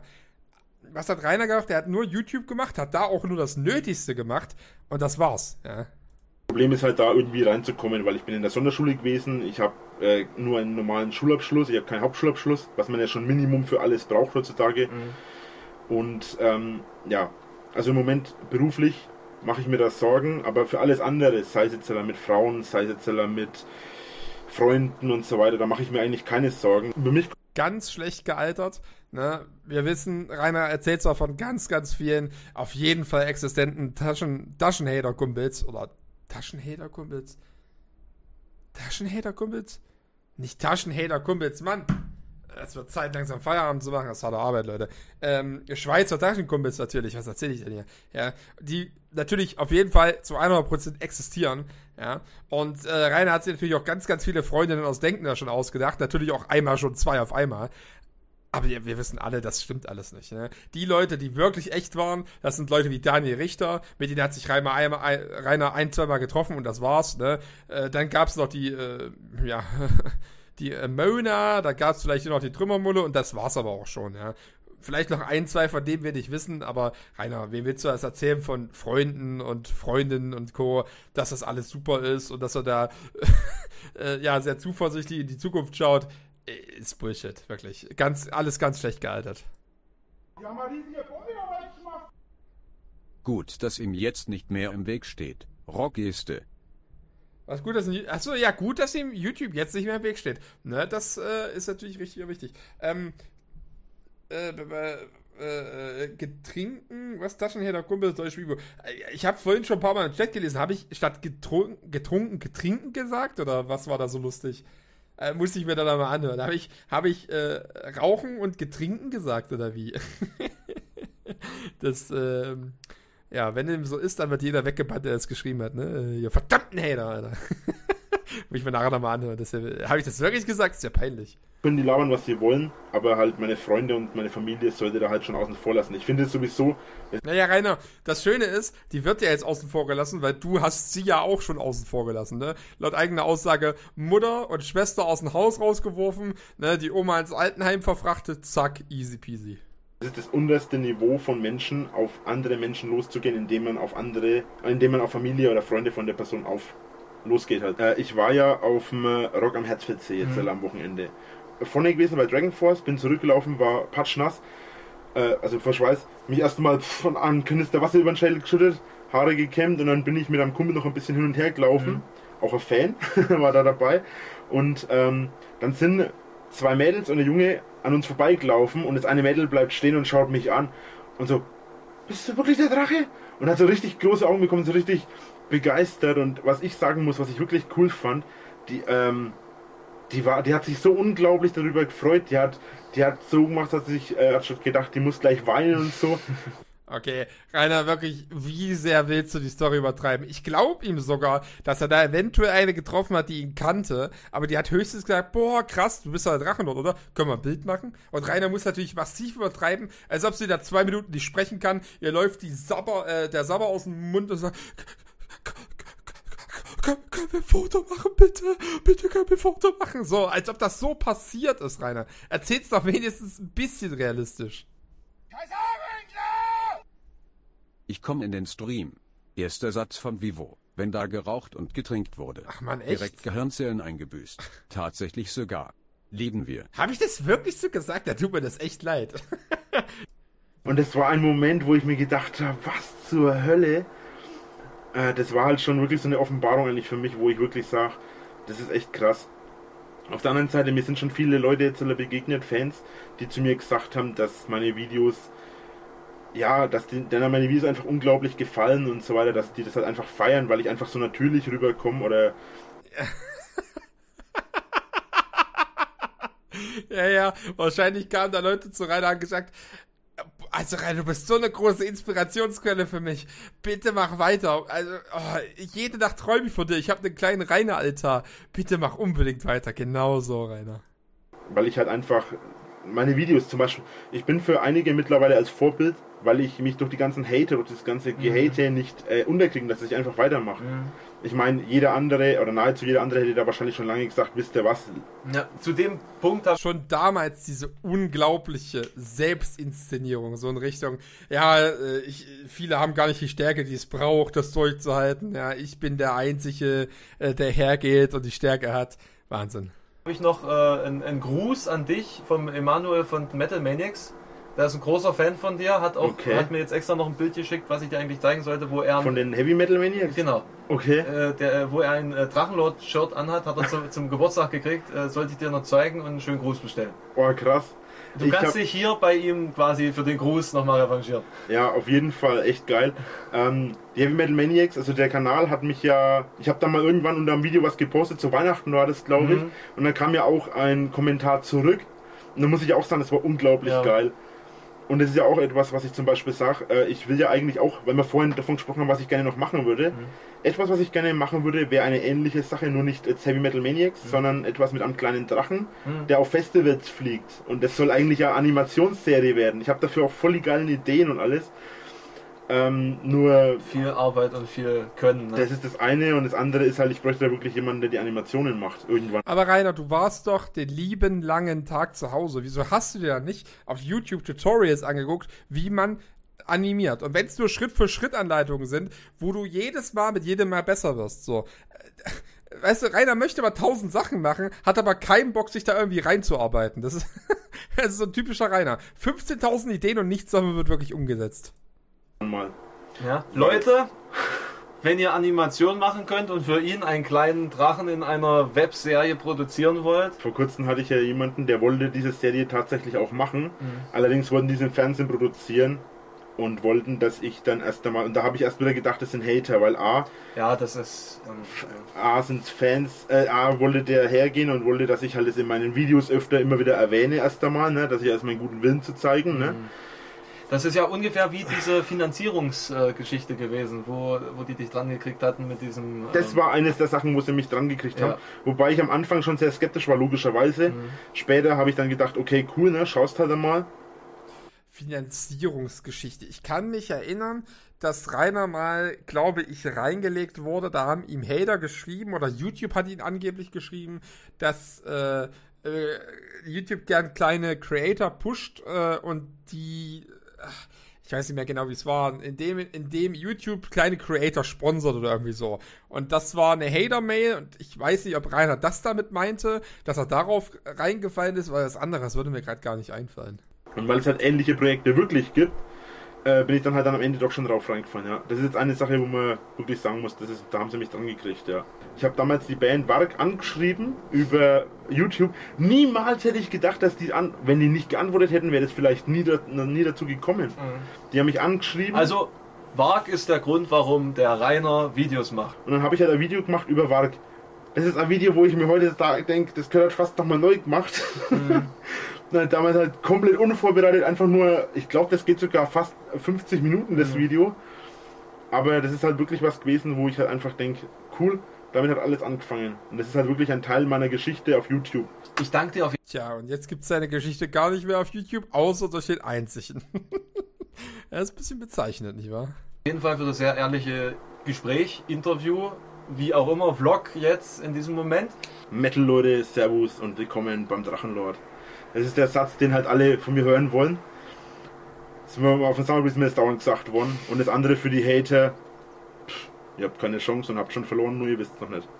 Was hat Rainer gemacht? Er hat nur YouTube gemacht, hat da auch nur das Nötigste gemacht und das war's, ja? Problem ist halt da irgendwie reinzukommen, weil ich bin in der Sonderschule gewesen, ich habe äh, nur einen normalen Schulabschluss, ich habe keinen Hauptschulabschluss, was man ja schon Minimum für alles braucht heutzutage. Mhm. Und ähm, ja, also im Moment beruflich mache ich mir da Sorgen, aber für alles andere, sei es jetzt mit Frauen, sei es jetzt mit Freunden und so weiter, da mache ich mir eigentlich keine Sorgen. Für mich ganz schlecht gealtert. Ne? Wir wissen, Rainer erzählt zwar von ganz, ganz vielen auf jeden Fall existenten Taschen, Taschenhater-Kumpels oder Taschenhater-Kumpels? Taschenhater-Kumpels? Nicht Taschenhater-Kumpels, Mann! Es wird Zeit, langsam Feierabend zu machen. Das war der Arbeit, Leute. Ähm, Schweizer Taschenkumpels natürlich. Was erzähle ich denn hier? Ja, die natürlich auf jeden Fall zu hundert Prozent existieren. Ja, und äh, Rainer hat sich natürlich auch ganz, ganz viele Freundinnen aus Denken da schon ausgedacht. Natürlich auch einmal schon zwei auf einmal. Aber wir, wir wissen alle, das stimmt alles nicht. Ne? Die Leute, die wirklich echt waren, das sind Leute wie Daniel Richter. Mit denen hat sich Rainer, einmal, ein, Rainer ein, zweimal getroffen und das war's. Ne? Äh, dann gab's noch die, äh, ja... die äh, Mona, da gab es vielleicht noch die Trümmermulle und das war's aber auch schon, ja. Vielleicht noch ein, zwei, von denen wir nicht wissen, aber Rainer, wem willst du das erzählen von Freunden und Freundinnen und Co., dass das alles super ist und dass er da äh, ja sehr zuversichtlich in die Zukunft schaut, ist Bullshit, wirklich. Ganz, alles ganz schlecht gealtert. Gut, dass ihm jetzt nicht mehr im Weg steht. Rockgeste. Was gut, dass achso, ja, gut, dass ihm YouTube jetzt nicht mehr im Weg steht. Ne, das äh, ist natürlich richtig wichtig. Ähm, äh, äh, äh, Getrinken, was Taschenhater Kumpel, Deutsch Vivo. Ich habe vorhin schon ein paar Mal im Chat gelesen. Habe ich statt getrunken, getrunken, getrinken gesagt? Oder was war da so lustig? Äh, musste ich mir dann mal anhören. Habe ich, hab ich äh, Rauchen und Getrinken gesagt, oder wie? das, ähm... Ja, wenn dem so ist, dann wird jeder weggebannt, der es geschrieben hat, ne? Ihr verdammten Hater, Alter. Muss ich mir nachher nochmal anhören. Ja, habe ich das wirklich gesagt? Das ist ja peinlich. Können die labern, was sie wollen, aber halt meine Freunde und meine Familie sollte da halt schon außen vor lassen. Ich finde es sowieso... Naja, Rainer, das Schöne ist, die wird ja jetzt außen vor gelassen, weil du hast sie ja auch schon außen vor gelassen, ne? Laut eigener Aussage Mutter und Schwester aus dem Haus rausgeworfen, ne? Die Oma ins Altenheim verfrachtet, zack, easy peasy. Es ist das unterste Niveau von Menschen, auf andere Menschen loszugehen, indem man auf andere, indem man auf Familie oder Freunde von der Person auf losgeht halt. Äh, ich war ja auf dem Rock am Herzfeldsee jetzt mhm. am Wochenende. Vorne gewesen bei Dragon Force, bin zurückgelaufen, war patschnass, äh, also vor Schweiß, mich erstmal von einem Kanister Wasser über den Schädel geschüttet, Haare gekämmt und dann bin ich mit einem Kumpel noch ein bisschen hin und her gelaufen, mhm. auch ein Fan war da dabei und ähm, dann sind zwei Mädels und ein Junge an uns vorbeigelaufen und das eine Mädel bleibt stehen und schaut mich an und so, bist du wirklich der Drache? Und hat so richtig große Augen bekommen, so richtig begeistert und was ich sagen muss, was ich wirklich cool fand, die, ähm, Die, war, die hat sich so unglaublich darüber gefreut. Die hat, die hat so gemacht, dass ich äh, hat schon gedacht, die muss gleich weinen und so. Okay, Rainer, wirklich, wie sehr willst du die Story übertreiben? Ich glaube ihm sogar, dass er da eventuell eine getroffen hat, die ihn kannte, aber die hat höchstens gesagt, boah, krass, du bist ja der Drachenlord, oder? Können wir ein Bild machen? Und Rainer muss natürlich massiv übertreiben, als ob sie da zwei Minuten nicht sprechen kann. Ihr läuft die Sabber, äh, der Sabber aus dem Mund und sagt, Können, können wir ein Foto machen, bitte? Bitte können wir ein Foto machen. So, als ob das so passiert ist, Rainer. Erzähl's doch wenigstens ein bisschen realistisch. Ich komme in den Stream. Erster Satz von Vivo. Wenn da geraucht und getrinkt wurde. Ach man, echt? Direkt Gehirnzellen eingebüßt. Tatsächlich sogar. Lieben wir. Habe ich das wirklich so gesagt? Da tut mir das echt leid. Und es war ein Moment, wo ich mir gedacht habe, was zur Hölle? Das war halt schon wirklich so eine Offenbarung eigentlich für mich, wo ich wirklich sage, das ist echt krass. Auf der anderen Seite, mir sind schon viele Leute jetzt begegnet, Fans, die zu mir gesagt haben, dass meine Videos, ja, dass die, denen meine Videos einfach unglaublich gefallen und so weiter, dass die das halt einfach feiern, weil ich einfach so natürlich rüberkomme oder... ja, ja, wahrscheinlich kamen da Leute zu Rainer und gesagt, also Rainer, du bist so eine große Inspirationsquelle für mich. Bitte mach weiter. Also, oh, jede Nacht träume ich von dir. Ich habe einen kleinen Rainer-Altar. Bitte mach unbedingt weiter. Genau so, Rainer. Weil ich halt einfach, meine Videos zum Beispiel, ich bin für einige mittlerweile als Vorbild, weil ich mich durch die ganzen Hater, durch das ganze Gehate mhm. nicht äh, unterkriegen, dass ich einfach weitermache. Mhm. Ich meine, jeder andere, oder nahezu jeder andere hätte da wahrscheinlich schon lange gesagt, wisst ihr was? Ja, zu dem Punkt habe schon damals diese unglaubliche Selbstinszenierung, so in Richtung, ja, ich, viele haben gar nicht die Stärke, die es braucht, das durchzuhalten. Ja, ich bin der Einzige, der hergeht und die Stärke hat. Wahnsinn. Habe ich noch äh, einen, einen Gruß an dich vom Emanuel von Metal Maniacs. Der ist ein großer Fan von dir, hat auch okay. hat mir jetzt extra noch ein Bild geschickt, was ich dir eigentlich zeigen sollte, wo er... Von den Heavy Metal Maniacs? Genau. Okay. Äh, der, wo er ein äh, Drachenlord-Shirt anhat, hat er zu, zum Geburtstag gekriegt, äh, sollte ich dir noch zeigen und einen schönen Gruß bestellen. Oh, krass. Du ich kannst hab... dich hier bei ihm quasi für den Gruß nochmal revanchieren. Ja, auf jeden Fall, echt geil. Ähm, die Heavy Metal Maniacs, also der Kanal hat mich ja... Ich habe da mal irgendwann unter einem Video was gepostet, zu Weihnachten war das, glaube ich. Mhm. Und dann kam ja auch ein Kommentar zurück. Und da muss ich auch sagen, das war unglaublich ja. geil. Und das ist ja auch etwas, was ich zum Beispiel sage, äh, ich will ja eigentlich auch, weil wir vorhin davon gesprochen haben, was ich gerne noch machen würde, mhm. etwas, was ich gerne machen würde, wäre eine ähnliche Sache, nur nicht als Heavy Metal Maniacs, mhm. sondern etwas mit einem kleinen Drachen, mhm. der auf Festivals fliegt. Und das soll eigentlich eine Animationsserie werden. Ich habe dafür auch voll die geilen Ideen und alles. Ähm, nur... Viel Arbeit und viel Können. Ne? Das ist das eine und das andere ist halt, ich bräuchte da wirklich jemanden, der die Animationen macht, irgendwann. Aber Rainer, du warst doch den lieben langen Tag zu Hause. Wieso hast du dir dann nicht auf YouTube Tutorials angeguckt, wie man animiert? Und wenn es nur Schritt-für-Schritt-Anleitungen sind, wo du jedes Mal mit jedem Mal besser wirst, so... Weißt du, Rainer möchte mal tausend Sachen machen, hat aber keinen Bock, sich da irgendwie reinzuarbeiten. Das ist, das ist so ein typischer Rainer. fünfzehntausend Ideen und nichts davon wird wirklich umgesetzt. Mal. Ja. Leute, wenn ihr Animation machen könnt und für ihn einen kleinen Drachen in einer Webserie produzieren wollt. Vor kurzem hatte ich ja jemanden, der wollte diese Serie tatsächlich auch machen. Mhm. Allerdings wollten die sie im Fernsehen produzieren und wollten, dass ich dann erst einmal, und da habe ich erst wieder gedacht, das sind Hater, weil A, ja, das ist ähm, A sind Fans, äh, A wollte der hergehen und wollte, dass ich halt das in meinen Videos öfter immer wieder erwähne erst einmal, ne, dass ich erst meinen guten Willen zu zeigen, ne. Mhm. Das ist ja ungefähr wie diese Finanzierungsgeschichte äh, gewesen, wo, wo die dich dran gekriegt hatten mit diesem... Ähm das war eines der Sachen, wo sie mich dran gekriegt ja. haben. Wobei ich am Anfang schon sehr skeptisch war, logischerweise. Mhm. Später habe ich dann gedacht, okay, cool, ne, schaust halt einmal. Finanzierungsgeschichte. Ich kann mich erinnern, dass Rainer mal, glaube ich, reingelegt wurde. Da haben ihm Hater geschrieben oder YouTube hat ihn angeblich geschrieben, dass äh, äh, YouTube gern kleine Creator pusht äh, und die, ach, ich weiß nicht mehr genau, wie es war, indem, indem YouTube kleine Creator sponsert oder irgendwie so. Und das war eine Hater-Mail und ich weiß nicht, ob Rainer das damit meinte, dass er darauf reingefallen ist, weil das andere, das würde mir gerade gar nicht einfallen. Und weil es halt ähnliche Projekte wirklich gibt, äh, bin ich dann halt dann am Ende doch schon drauf reingefallen, ja. Das ist jetzt eine Sache, wo man wirklich sagen muss, das ist, da haben sie mich dran gekriegt, ja. Ich habe damals die Band Varg angeschrieben über YouTube. Niemals hätte ich gedacht, dass die, an, wenn die nicht geantwortet hätten, wäre das vielleicht nie, da, nie dazu gekommen. Mhm. Die haben mich angeschrieben. Also, Varg ist der Grund, warum der Rainer Videos macht. Und dann habe ich halt ein Video gemacht über Varg. Das ist ein Video, wo ich mir heute da denke, das gehört fast nochmal neu gemacht. Mhm. Damals halt komplett unvorbereitet, einfach nur, ich glaube, das geht sogar fast fünfzig Minuten, das mhm. Video. Aber das ist halt wirklich was gewesen, wo ich halt einfach denke, cool, damit hat alles angefangen. Und das ist halt wirklich ein Teil meiner Geschichte auf YouTube. Ich danke dir auf jeden Fall. Tja, und jetzt gibt es seine Geschichte gar nicht mehr auf YouTube, außer durch den einzigen. Er ist ein bisschen bezeichnend, nicht wahr? Auf jeden Fall für das sehr ehrliche Gespräch, Interview, wie auch immer, Vlog jetzt in diesem Moment. Metal-Leute, Servus und willkommen beim Drachenlord. Das ist der Satz, den halt alle von mir hören wollen. Das ist mir auf dem Summer Breeze dauernd gesagt worden. Und das andere für die Hater, pff, ihr habt keine Chance und habt schon verloren, nur ihr wisst es noch nicht.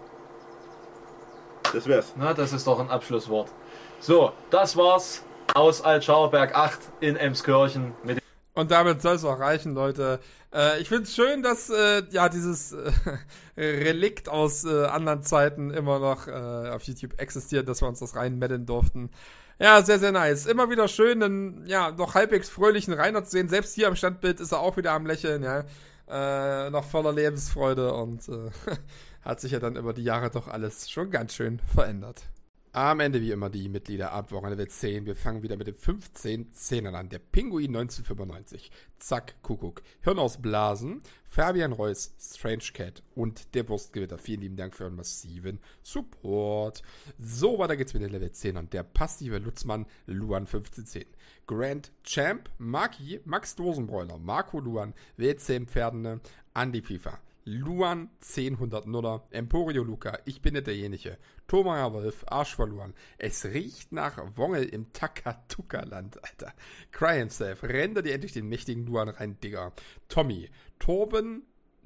Das wär's. Na, das ist doch ein Abschlusswort. So, das war's aus Altschauerberg acht in Emskirchen. Mit Und damit soll es auch reichen, Leute. Äh, ich finde es schön, dass äh, ja dieses äh, Relikt aus äh, anderen Zeiten immer noch äh, auf YouTube existiert, dass wir uns das reinmedden durften. Ja, sehr, sehr nice. Immer wieder schön, einen ja, noch halbwegs fröhlichen Rainer zu sehen. Selbst hier am Standbild ist er auch wieder am Lächeln, ja. Äh, noch voller Lebensfreude und äh, hat sich ja dann über die Jahre doch alles schon ganz schön verändert. Am Ende wie immer die Mitglieder ab Wochenende zehn. Wir fangen wieder mit den fünfzehn Zehnern an. Der Pinguin neunzehnhundertfünfundneunzig, Zack Kuckuck, Hirn aus Blasen, Fabian Reuss, Strange Cat und der Wurstgewitter. Vielen lieben Dank für euren massiven Support. So, weiter geht's mit den Level zehnern. Der passive Lutzmann, Luan fünfzehnhundert zehn, Grand Champ, Maki, Max Dosenbräuler, Marco Luan, W zehn Pferdene, Andi Pfeffer, Luan zehnhundert nuller, Emporio Luca, ich bin nicht derjenige, Thomas Wolf, Arsch verloren, es riecht nach Wongel im Takatuka-Land, Alter, Cry himself, render dir endlich den mächtigen Luan rein, Digga, Tommy, Torben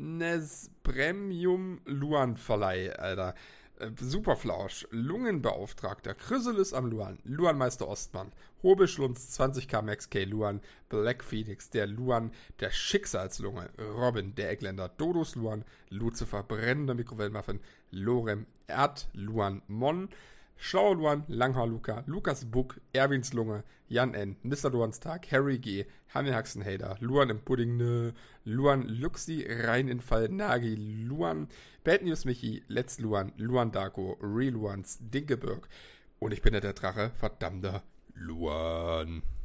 Nesbremium Luan Verleih, Alter, Superflausch, Lungenbeauftragter, Chrysalis am Luan, Luanmeister Ostmann, Hobelschlunz zwanzig K Max K Luan, Black Phoenix, der Luan, der Schicksalslunge, Robin, der Eckländer, Dodos Luan, Lucifer, brennender Mikrowellenmuffin, Lorem, Erd, Luan, Mon, Schlauer Luan, Langhaar Luca, Lukas Buck, Erwins Lunge, Jan N., Mister Luans Tag, Harry G., Hammelhaxen Hader, Luan im Pudding, nö, Luan Luxi, Reininfall, Nagi, Luan, Bad News Michi, Let's Luan, Luan Darko, Real Luans, Dinkeberg und ich bin ja der Drache, verdammter Luan.